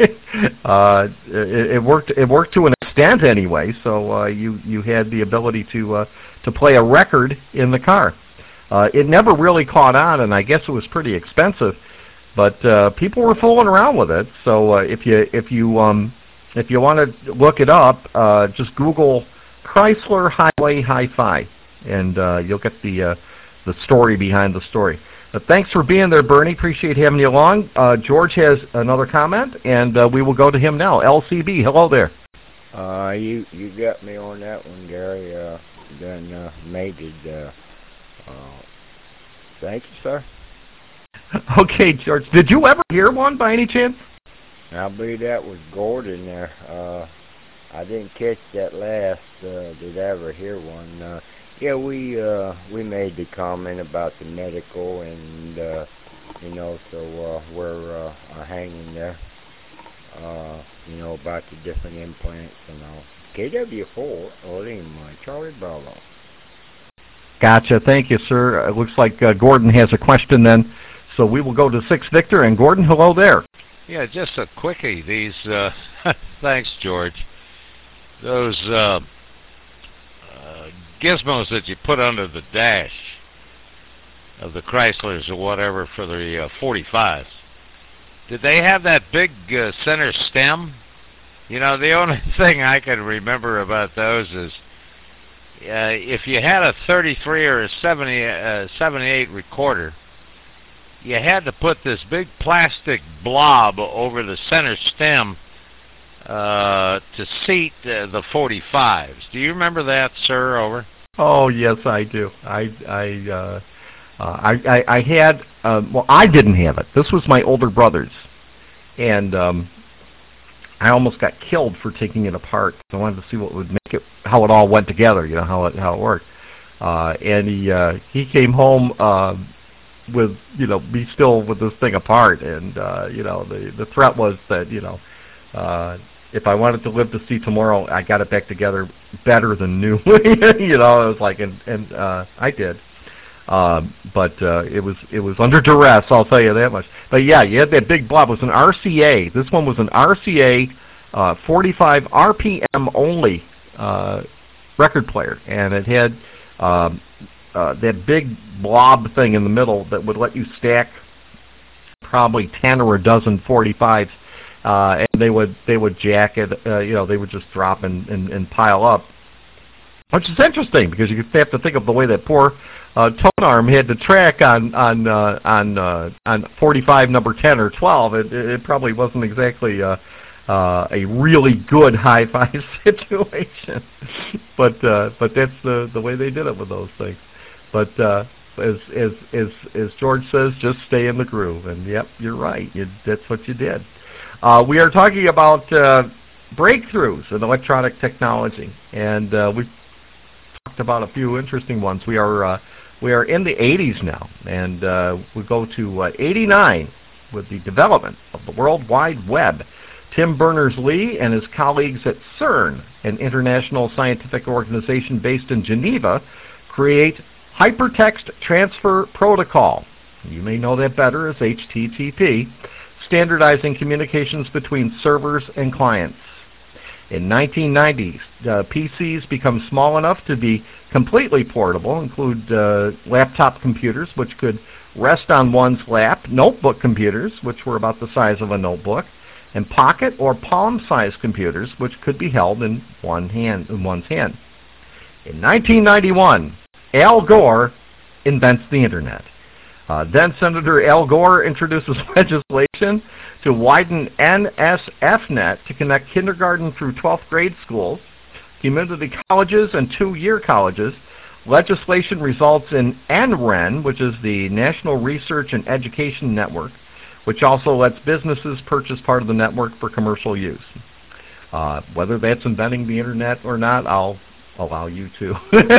uh, it, it worked. It worked to an extent anyway. So uh, you you had the ability to uh, to play a record in the car. Uh, it never really caught on, and I guess it was pretty expensive. But uh, people were fooling around with it. So uh, if you if you um, if you want to look it up, uh, just Google Chrysler Highway Hi-Fi, and uh, you'll get the uh, the story behind the story. But thanks for being there, Bernie. Appreciate having you along. Uh, George has another comment, and uh, we will go to him now. L C B, hello there. Uh, you you got me on that one, Gary. Uh, then uh, made it. Uh, uh, thank you, sir. Okay, George. Did you ever hear one by any chance? I believe that was Gordon there. Uh, I didn't catch that last. Uh, did I ever hear one? Uh, Yeah, we uh, we made the comment about the medical, and uh, you know, so uh, we're uh, hanging there. Uh, you know, about the different implants and all. K W four, Lima, Charlie Bravo. Gotcha. Thank you, sir. It looks like uh, Gordon has a question then, so we will go to six Victor. And Gordon, hello there. Yeah, just a quickie. These, uh, thanks, George. Those. Uh, gizmos that you put under the dash of the Chryslers or whatever for the uh, forty-fives. Did they have that big uh, center stem? You know, the only thing I can remember about those is uh, if you had a thirty-three or a seventy, uh, seventy-eight recorder, you had to put this big plastic blob over the center stem uh, to seat uh, the forty-fives. Do you remember that, sir? Over. Oh yes, I do. I I uh, uh, I, I I had uh, well, I didn't have it. This was my older brother's, and um, I almost got killed for taking it apart. I wanted to see what would make it, how it all went together. You know how it how it worked. Uh, and he uh, he came home uh, with you know me still with this thing apart, and uh, you know the the threat was that you know. Uh, If I wanted to live to see tomorrow, I got it back together better than new. you know, it was like, and, and uh, I did. Um, but uh, it was it was under duress, I'll tell you that much. But yeah, you had that big blob. It was an R C A. This one was an R C A uh, forty-five R P M only uh, record player, and it had um, uh, that big blob thing in the middle that would let you stack probably ten or a dozen forty-fives. Uh, and they would they would jack it, uh, you know, they would just drop and, and, and pile up, which is interesting because you have to think of the way that poor uh, tone arm had to track on on uh, on uh, on forty-five number ten or twelve. It, it probably wasn't exactly uh, uh, a really good hi-fi situation, but uh, but that's the the way they did it with those things. But uh, as as as as George says, just stay in the groove. And yep, you're right. You, that's what you did. Uh, we are talking about uh, breakthroughs in electronic technology, and uh, we've talked about a few interesting ones. We are uh, we are in the eighties now, and uh, we go to uh, eighty-nine with the development of the World Wide Web. Tim Berners-Lee and his colleagues at CERN, an international scientific organization based in Geneva, create Hypertext Transfer Protocol. You may know that better as H T T P. Standardizing communications between servers and clients. In nineteen ninety, uh, P Cs become small enough to be completely portable, include uh, laptop computers, which could rest on one's lap, notebook computers, which were about the size of a notebook, and pocket or palm-sized computers, which could be held in one hand, in one's hand. In nineteen ninety-one, Al Gore invents the Internet. Uh, then Senator Al Gore introduces legislation to widen N S F net to connect kindergarten through twelfth grade schools, community colleges, and two-year colleges. Legislation results in N R E N, which is the National Research and Education Network, which also lets businesses purchase part of the network for commercial use. Uh, whether that's inventing the Internet or not, I'll allow you to,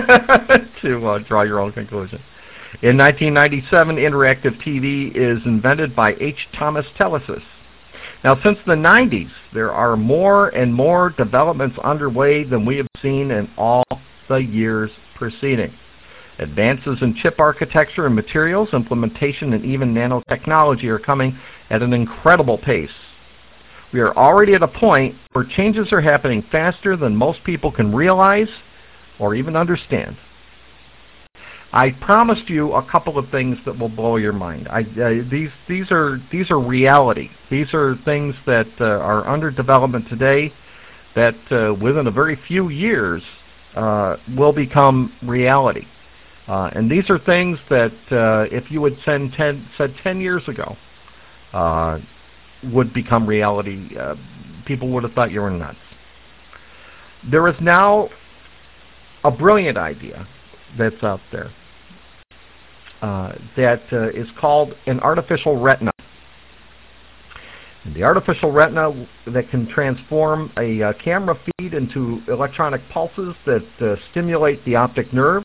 to uh, draw your own conclusion. In nineteen ninety-seven, interactive T V is invented by H. Thomas Telesis. Now, since the nineties, there are more and more developments underway than we have seen in all the years preceding. Advances in chip architecture and materials, implementation, and even nanotechnology are coming at an incredible pace. We are already at a point where changes are happening faster than most people can realize or even understand. I promised you a couple of things that will blow your mind. I, uh, these these are these are reality. These are things that uh, are under development today that uh, within a very few years uh, will become reality. Uh, and these are things that uh, if you had send ten, said ten years ago uh, would become reality, uh, people would have thought you were nuts. There is now a brilliant idea that's out there uh, that uh, is called an artificial retina. The artificial retina that can transform a uh, camera feed into electronic pulses that uh, stimulate the optic nerve.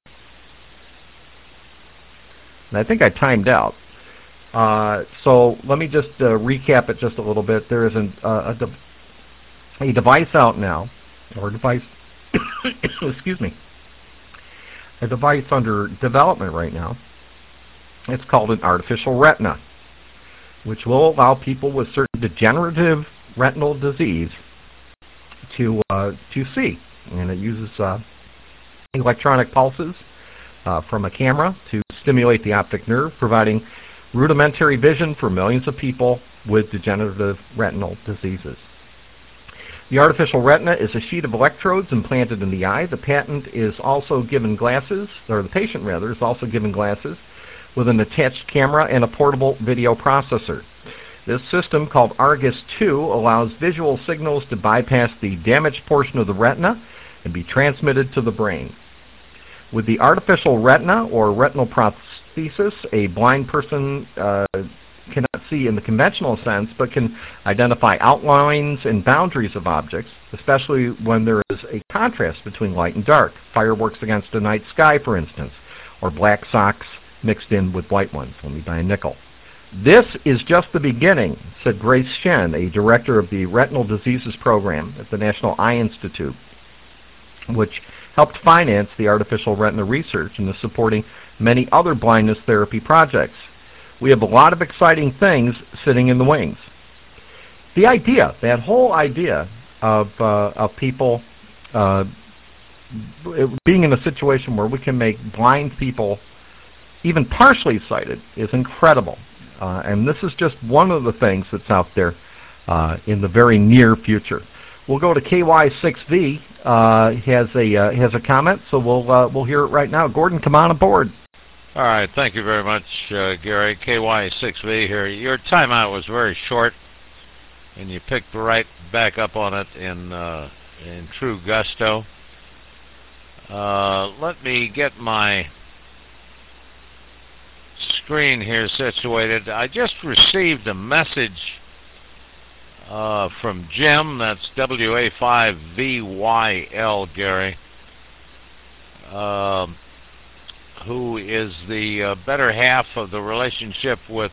And I think I timed out. Uh, so let me just uh, recap it just a little bit. There is an, uh, a, de a device out now, or a device, excuse me, a device under development right now. It's called an artificial retina, which will allow people with certain degenerative retinal disease to uh, to see, and it uses uh, electronic pulses uh, from a camera to stimulate the optic nerve, providing rudimentary vision for millions of people with degenerative retinal diseases. The artificial retina is a sheet of electrodes implanted in the eye. The patient is also given glasses, or the patient rather, is also given glasses with an attached camera and a portable video processor. This system, called Argus two, allows visual signals to bypass the damaged portion of the retina and be transmitted to the brain. With the artificial retina, or retinal prosthesis, a blind person uh, cannot see in the conventional sense, but can identify outlines and boundaries of objects, especially when there is a contrast between light and dark, fireworks against a night sky, for instance, or black socks mixed in with white ones. Let me buy a nickel. This is just the beginning, said Grace Shen, a director of the Retinal Diseases Program at the National Eye Institute, which helped finance the artificial retina research and is supporting many other blindness therapy projects. We have a lot of exciting things sitting in the wings. The idea, that whole idea of, uh, of people uh, being in a situation where we can make blind people even partially sighted is incredible. Uh, and this is just one of the things that's out there uh, in the very near future. We'll go to K Y six V. Uh, has a uh, has a comment, so we'll uh, we'll hear it right now. Gordon, come on aboard. All right, thank you very much, uh, Gary. K Y six V here. Your timeout was very short, and you picked right back up on it in uh, in true gusto. Uh, let me get my screen here situated. I just received a message uh, from Jim. That's W A five V Y L, Gary, uh, who is the uh, better half of the relationship with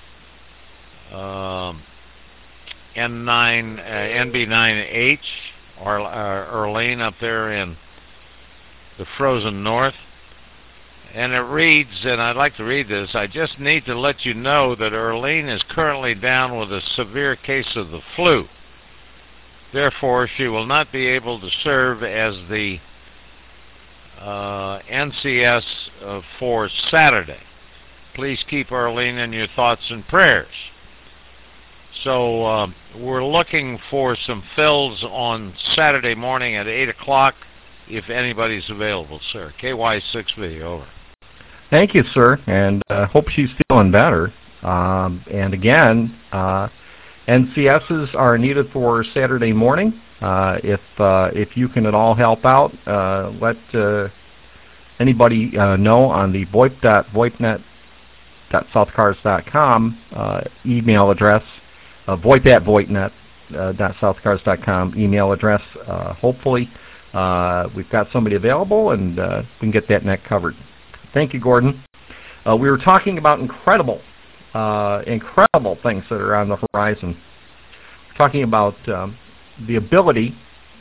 uh, N nine, uh, N B nine H, or uh, Erlene up there in the frozen north. And it reads, and I'd like to read this, I just need to let you know that Erlene is currently down with a severe case of the flu. Therefore, she will not be able to serve as the uh, N C S uh, for Saturday. Please keep Erlene in your thoughts and prayers. So uh, we're looking for some fills on Saturday morning at eight o'clock if anybody's available, sir. K Y six V, over. Thank you, sir, and uh, hope she's feeling better. Um, and again, uh, N C S's are needed for Saturday morning. Uh, if uh, if you can at all help out, uh, let uh, anybody uh, know on the voip dot voip net dot southcars dot com uh, email address, uh, voip at voip net dot southcars dot com email address. Uh, hopefully, uh, we've got somebody available, and uh, we can get that net covered. Thank you, Gordon. Uh, we were talking about incredible, uh, incredible things that are on the horizon. We're talking about um, the ability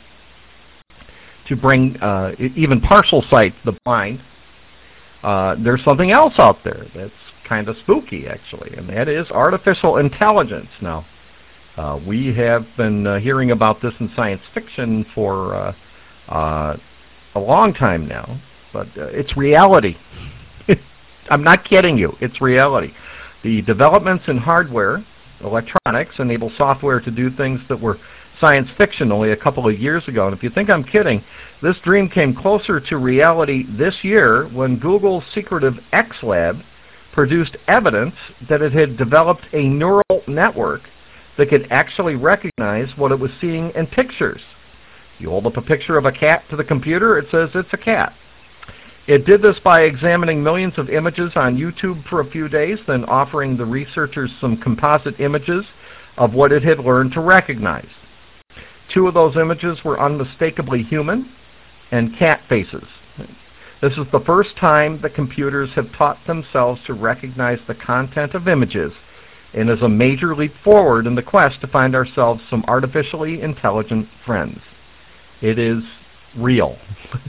to bring uh, even partial sight to the blind. Uh, there's something else out there that's kind of spooky, actually, and that is artificial intelligence. Now, uh, we have been uh, hearing about this in science fiction for uh, uh, a long time now. But uh, it's reality. I'm not kidding you. It's reality. The developments in hardware, electronics, enable software to do things that were science fiction only a couple of years ago. And if you think I'm kidding, this dream came closer to reality this year when Google's secretive X Lab produced evidence that it had developed a neural network that could actually recognize what it was seeing in pictures. You hold up a picture of a cat to the computer, it says it's a cat. It did this by examining millions of images on YouTube for a few days, then offering the researchers some composite images of what it had learned to recognize. Two of those images were unmistakably human and cat faces. This is the first time that computers have taught themselves to recognize the content of images, and is a major leap forward in the quest to find ourselves some artificially intelligent friends. It is real.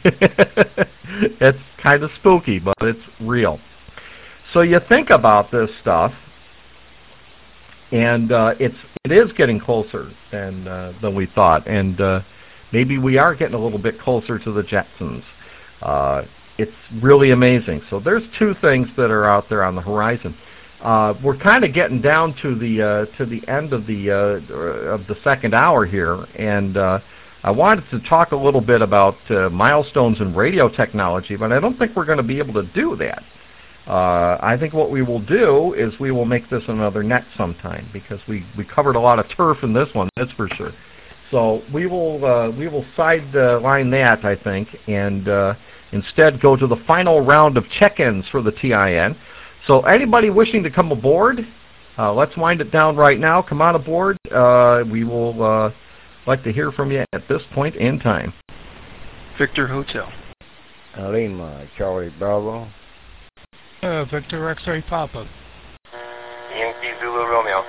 It's kind of spooky, but it's real. So you think about this stuff, and uh, it's it is getting closer than uh, than we thought, and uh, maybe we are getting a little bit closer to the Jetsons. Uh, it's really amazing. So there's two things that are out there on the horizon. Uh, we're kind of getting down to the uh, to the end of the uh, of the second hour here, and uh, I wanted to talk a little bit about uh, milestones in radio technology, but I don't think we're going to be able to do that. Uh, I think what we will do is we will make this another net sometime, because we, we covered a lot of turf in this one, that's for sure. So we will uh, we will sideline that, I think, and uh, instead go to the final round of check-ins for the T I N. So anybody wishing to come aboard, uh, let's wind it down right now. Come on aboard. Uh, we will uh, like to hear from you at this point in time. Victor Hotel. Lima, Charlie Bravo. Uh, Victor X-Ray Papa. Yankee Zulu Romeo.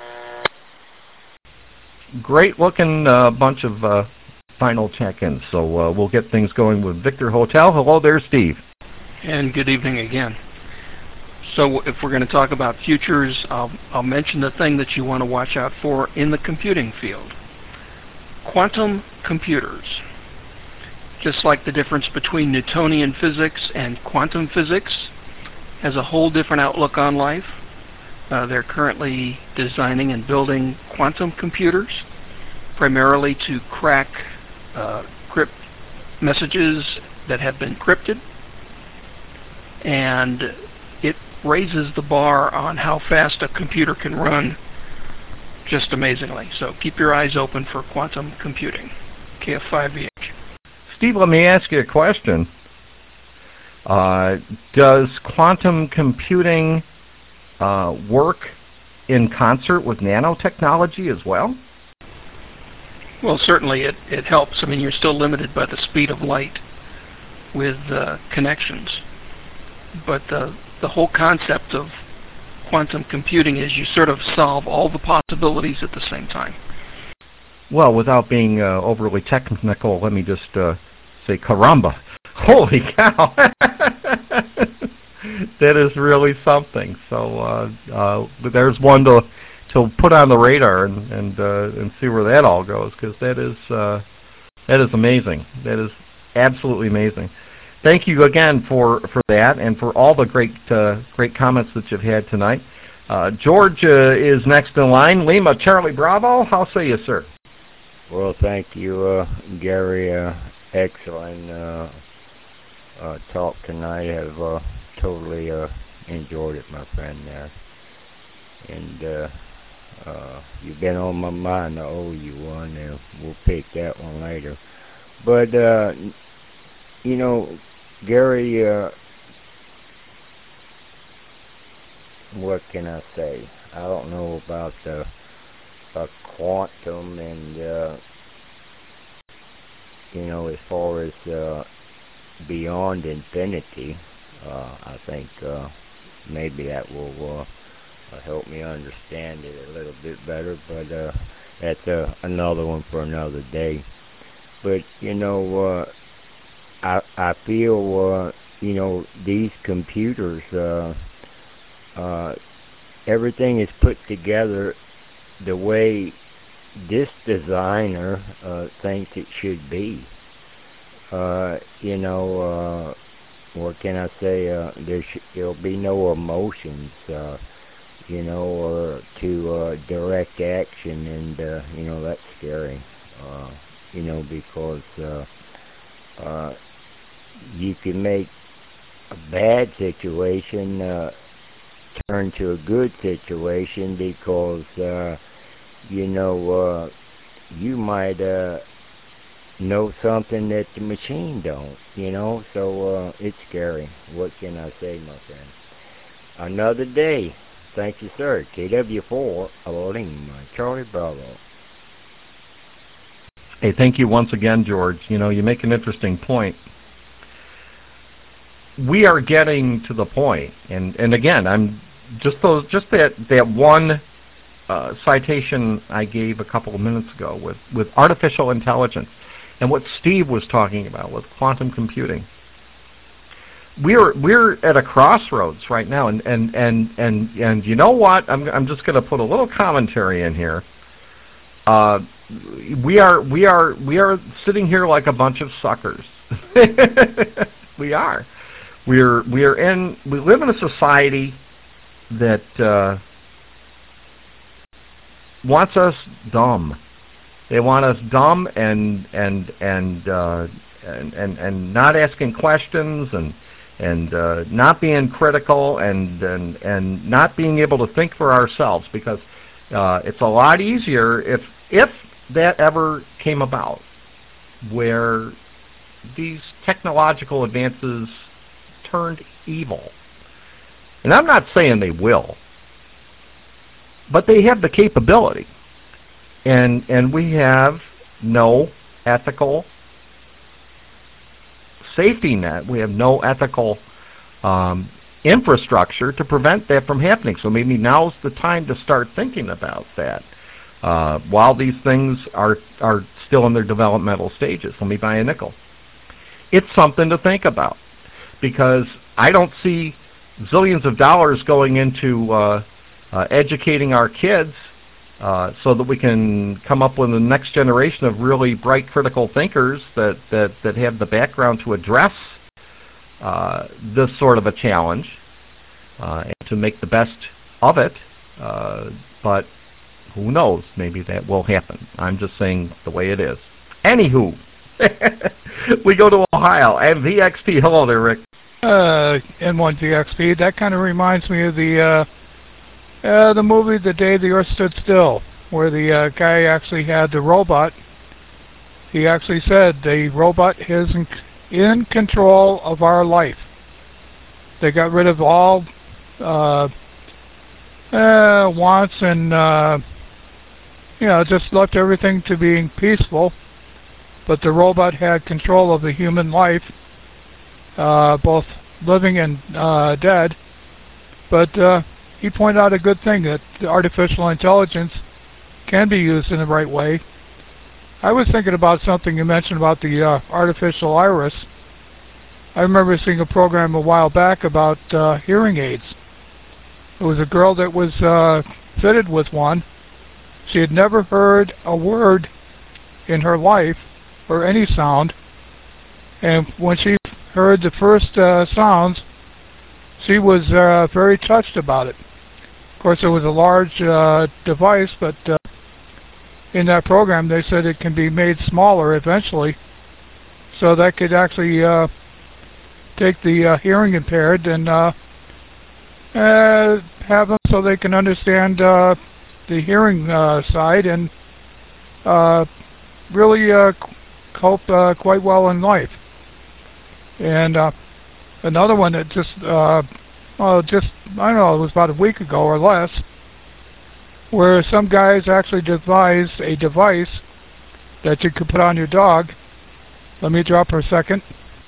Great looking uh, bunch of uh, final check-ins. So uh, we'll get things going with Victor Hotel. Hello there, Steve. And good evening again. So if we're going to talk about futures, I'll, I'll mention the thing that you want to watch out for in the computing field. Quantum computers. Just like the difference between Newtonian physics and quantum physics has a whole different outlook on life. Uh, they're currently designing and building quantum computers, primarily to crack uh, crypt messages that have been crypted. And it raises the bar on how fast a computer can run just amazingly. So keep your eyes open for quantum computing. K F five V H. Steve, let me ask you a question. Uh, does quantum computing uh, work in concert with nanotechnology as well? Well, certainly it, it helps. I mean, you're still limited by the speed of light with uh, connections. But the, the whole concept of quantum computing is you sort of solve all the possibilities at the same time. Well, without being uh, overly technical, let me just uh, say caramba. Holy cow! That is really something. So uh, uh, there's one to to put on the radar and and uh, and see where that all goes, because that is uh, that is amazing. That is absolutely amazing. Thank you again for for that and for all the great uh, great comments that you've had tonight. Uh, George uh, is next in line. Lima Charlie Bravo. How say you, sir? Well, thank you, uh, Gary. Uh, excellent uh, uh, talk tonight. I've uh, totally uh, enjoyed it, my friend there. And uh, uh, you've been on my mind, I owe you one, and we'll pick that one later. But, uh, you know, Gary, uh, what can I say? I don't know about the uh, quantum and, uh, you know, as far as uh, beyond infinity, uh, I think uh, maybe that will uh, help me understand it a little bit better, but uh, that's uh, another one for another day. But, you know, uh, I, I feel, uh, you know, these computers, uh, uh, everything is put together the way this designer uh, thinks it should be. Uh, you know, uh, what can I say? Uh, there sh there'll be no emotions, uh, you know, or to uh, direct action, and uh, you know, that's scary. Uh, you know, because uh, uh, you can make a bad situation uh, turn to a good situation, because uh, you know, uh, you might uh, know something that the machine don't, you know, so uh, it's scary. What can I say, my friend? Another day. Thank you, sir. K W four, Lima, Charlie Bravo. Hey, thank you once again, George. You know, you make an interesting point. We are getting to the point, and, and again, I'm just those, just that, that one uh, citation I gave a couple of minutes ago with, with artificial intelligence and what Steve was talking about with quantum computing. We're we're at a crossroads right now, and and and and, and you know what? I'm I'm just going to put a little commentary in here. Uh, we are we are we are sitting here like a bunch of suckers. We are. We're we are in we live in a society that uh, wants us dumb. They want us dumb and and and uh, and, and and not asking questions and and uh, not being critical and and and not being able to think for ourselves, because uh, it's a lot easier if if that ever came about, where these technological advances turned evil. And I'm not saying they will, but they have the capability. And and we have no ethical safety net. We have no ethical um, infrastructure to prevent that from happening. So maybe now's the time to start thinking about that. Uh, while these things are are still in their developmental stages. Let me buy a nickel. It's something to think about, because I don't see zillions of dollars going into uh, uh, educating our kids uh, so that we can come up with the next generation of really bright critical thinkers that, that, that have the background to address uh, this sort of a challenge uh, and to make the best of it. Uh, but who knows? Maybe that will happen. I'm just saying the way it is. Anywho, we go to Ohio and V X P. Hello there, Rick. Uh, N one V X P. That kind of reminds me of the uh, uh, the movie The Day the Earth Stood Still, where the uh, guy actually had the robot. He actually said the robot is in, in control of our life. They got rid of all uh, uh, wants and uh, you know, just left everything to being peaceful. But the robot had control of the human life, uh, both living and uh, dead. But uh, he pointed out a good thing, that artificial intelligence can be used in the right way. I was thinking about something you mentioned about the uh, artificial iris. I remember seeing a program a while back about uh, hearing aids. It was a girl that was uh, fitted with one. She had never heard a word in her life, or any sound, and when she heard the first uh, sounds, she was uh, very touched about it. Of course, it was a large uh, device, but uh, in that program they said it can be made smaller eventually, so that could actually uh, take the uh, hearing impaired and uh, uh, have them so they can understand uh, the hearing uh, side and uh, really uh, cope uh, quite well in life. And uh, another one that just, uh, well, just, I don't know, it was about a week ago or less, where some guys actually devised a device that you could put on your dog. Let me drop for a second.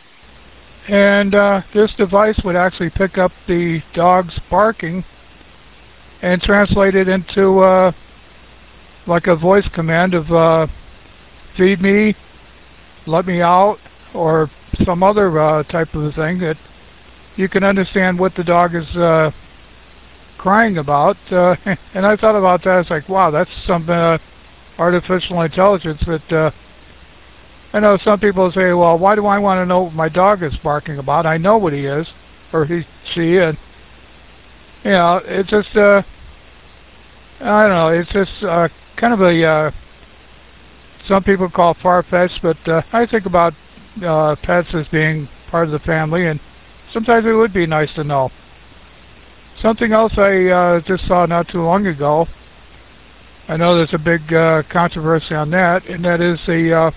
And uh, this device would actually pick up the dog's barking and translate it into uh, like a voice command of uh, feed me, let me out, or some other uh, type of thing that you can understand what the dog is uh, crying about. Uh, and I thought about that. I was like, wow, that's some uh, artificial intelligence that uh, I know some people say, well, why do I want to know what my dog is barking about? I know what he is, or he, she, and you know, it's just, uh, I don't know, it's just uh, kind of a, uh, some people call it far-fetched, but uh, I think about uh, pets as being part of the family, and sometimes it would be nice to know. Something else I uh, just saw not too long ago, I know there's a big uh, controversy on that, and that is the uh,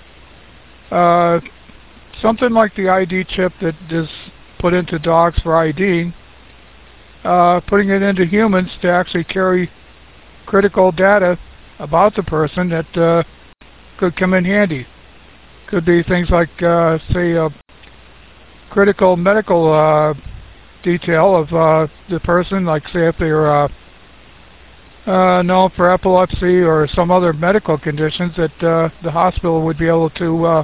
uh, something like the I D chip that is put into dogs for IDing, uh, putting it into humans to actually carry critical data about the person that uh, could come in handy. Could be things like, uh, say, a critical medical uh, detail of uh, the person, like say if they're uh, uh, known for epilepsy or some other medical conditions, that uh, the hospital would be able to uh,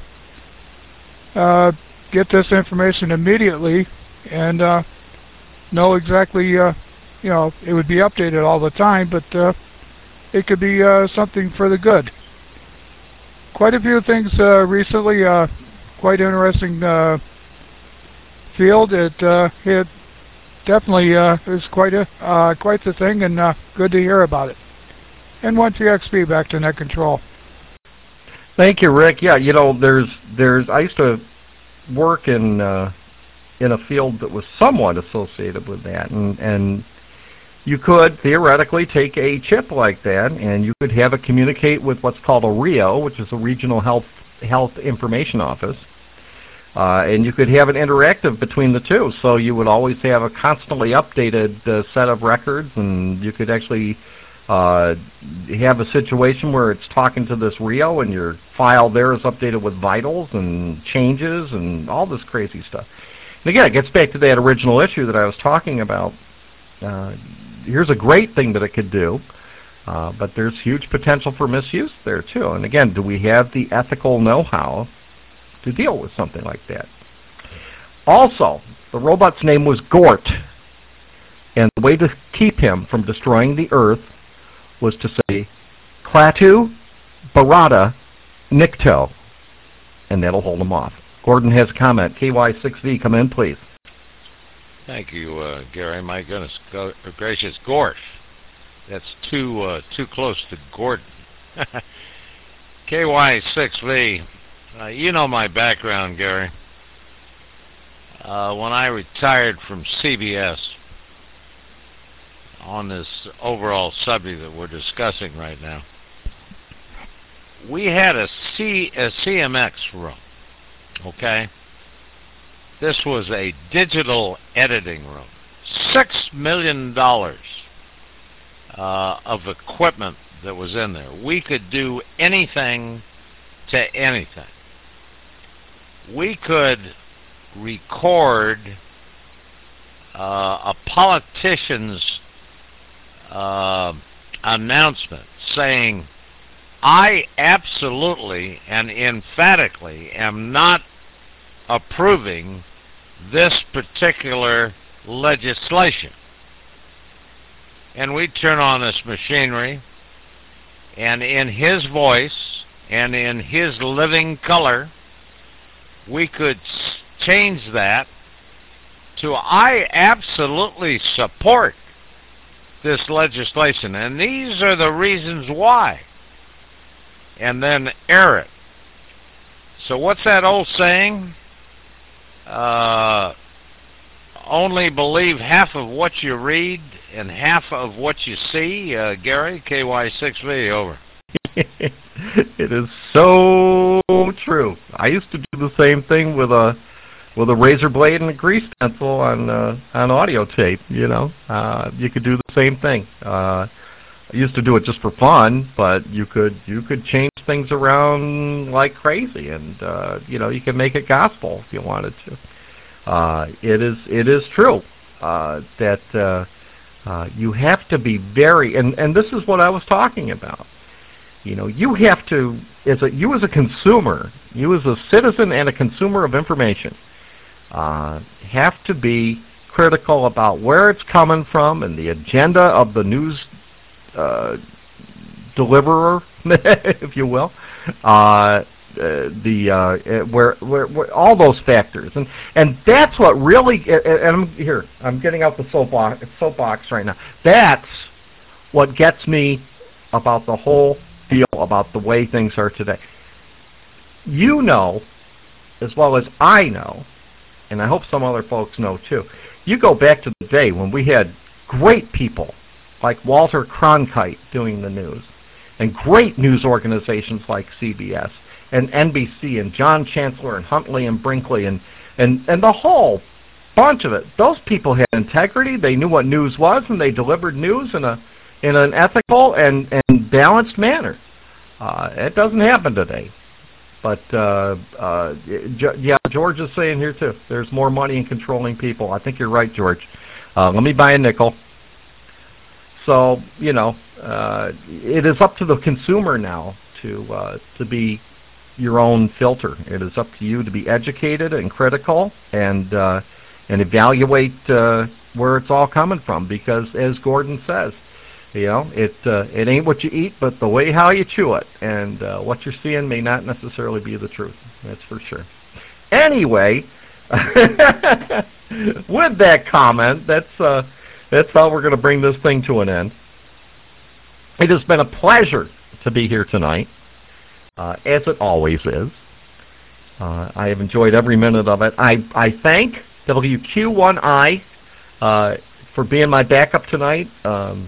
uh, get this information immediately and uh, know exactly, uh, you know, it would be updated all the time, but uh, it could be uh, something for the good. Quite a few things uh, recently, uh, quite interesting uh, field. It uh, hit definitely uh, is quite a uh, quite the thing, and uh, good to hear about it. And one T X P back to net control. Thank you, Rick. Yeah, you know, there's there's I used to work in uh, in a field that was somewhat associated with that, and and you could theoretically take a chip like that, and you could have it communicate with what's called a R I O, which is a Regional Health Health Information Office, uh, and you could have it interactive between the two. So you would always have a constantly updated uh, set of records, and you could actually uh, have a situation where it's talking to this R I O, and your file there is updated with vitals and changes and all this crazy stuff. And again, it gets back to that original issue that I was talking about. Uh, here's a great thing that it could do, uh, but there's huge potential for misuse there too. And again, do we have the ethical know-how to deal with something like that? Also, the robot's name was Gort, and the way to keep him from destroying the Earth was to say, Klaatu Barada Nikto, and that'll hold him off. Gordon has a comment. K Y six V, come in, please. Thank you, uh, Gary. My goodness go gracious, Gort. That's too uh, too close to Gordon. K Y six V, uh, you know my background, Gary. Uh, when I retired from C B S on this overall subject that we're discussing right now, we had a, C, a C M X room, okay? This was a digital editing room. Six million dollars uh, of equipment that was in there. We could do anything to anything. We could record uh, a politician's uh, announcement saying, I absolutely and emphatically am not approving this particular legislation. And we turn on this machinery, and in his voice and in his living color, we could change that to I absolutely support this legislation, and these are the reasons why, and then air it. So what's that old saying? Uh, only believe half of what you read and half of what you see. Uh, Gary, K Y six V, over. It is so true. I used to do the same thing with a with a razor blade and a grease pencil on uh, on audio tape. You know, uh, you could do the same thing. Uh, I used to do it just for fun, but you could you could change things around like crazy, and uh, you know, you can make it gospel if you wanted to. Uh, it is it is true uh, that uh, uh, you have to be very, and and this is what I was talking about. You know, you have to, as a you as a consumer, you as a citizen and a consumer of information, uh, have to be critical about where it's coming from and the agenda of the news uh, deliverer, if you will, uh, the uh, where, where where all those factors, and and that's what really. And I'm here. I'm getting out the soapbox soapbox right now. That's what gets me about the whole deal, about the way things are today. You know, as well as I know, and I hope some other folks know too. You go back to the day when we had great people like Walter Cronkite doing the news, and great news organizations like C B S and N B C and John Chancellor and Huntley and Brinkley and, and, and the whole bunch of it. Those people had integrity. They knew what news was, and they delivered news in a in an ethical and, and balanced manner. Uh, it doesn't happen today. But, uh, uh, yeah, George is saying here, too, there's more money in controlling people. I think you're right, George. Uh, let me buy a nickel. So, you know, uh, it is up to the consumer now to uh, to be your own filter. It is up to you to be educated and critical and uh, and evaluate uh, where it's all coming from. Because, as Gordon says, you know, it uh, it ain't what you eat, but the way how you chew it. And uh, what you're seeing may not necessarily be the truth. That's for sure. Anyway, with that comment, that's uh, that's how we're going to bring this thing to an end. It has been a pleasure to be here tonight, uh, as it always is. Uh, I have enjoyed every minute of it. I, I thank W Q one I uh, for being my backup tonight. Um,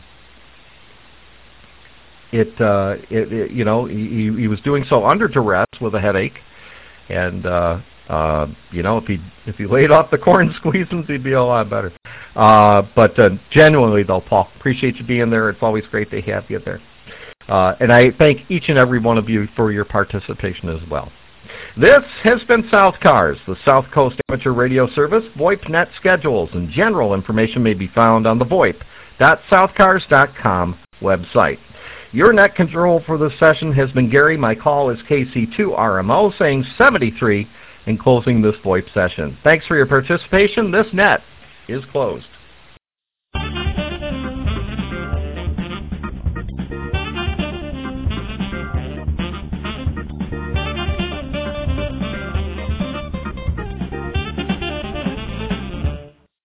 it, uh, it, it, you know, he, he was doing so under duress with a headache, and uh, uh, you know, if he if he laid off the corn squeezins, he'd be a lot better. Uh, but uh, genuinely, though, Paul, appreciate you being there. It's always great to have you there. Uh, and I thank each and every one of you for your participation as well. This has been South Cars, the South Coast Amateur Radio Service. VoIP net schedules and general information may be found on the VoIP dot south cars dot com website. Your net control for this session has been Gary. My call is K C two R M O, saying seventy-three and closing this VoIP session. Thanks for your participation. This net is closed.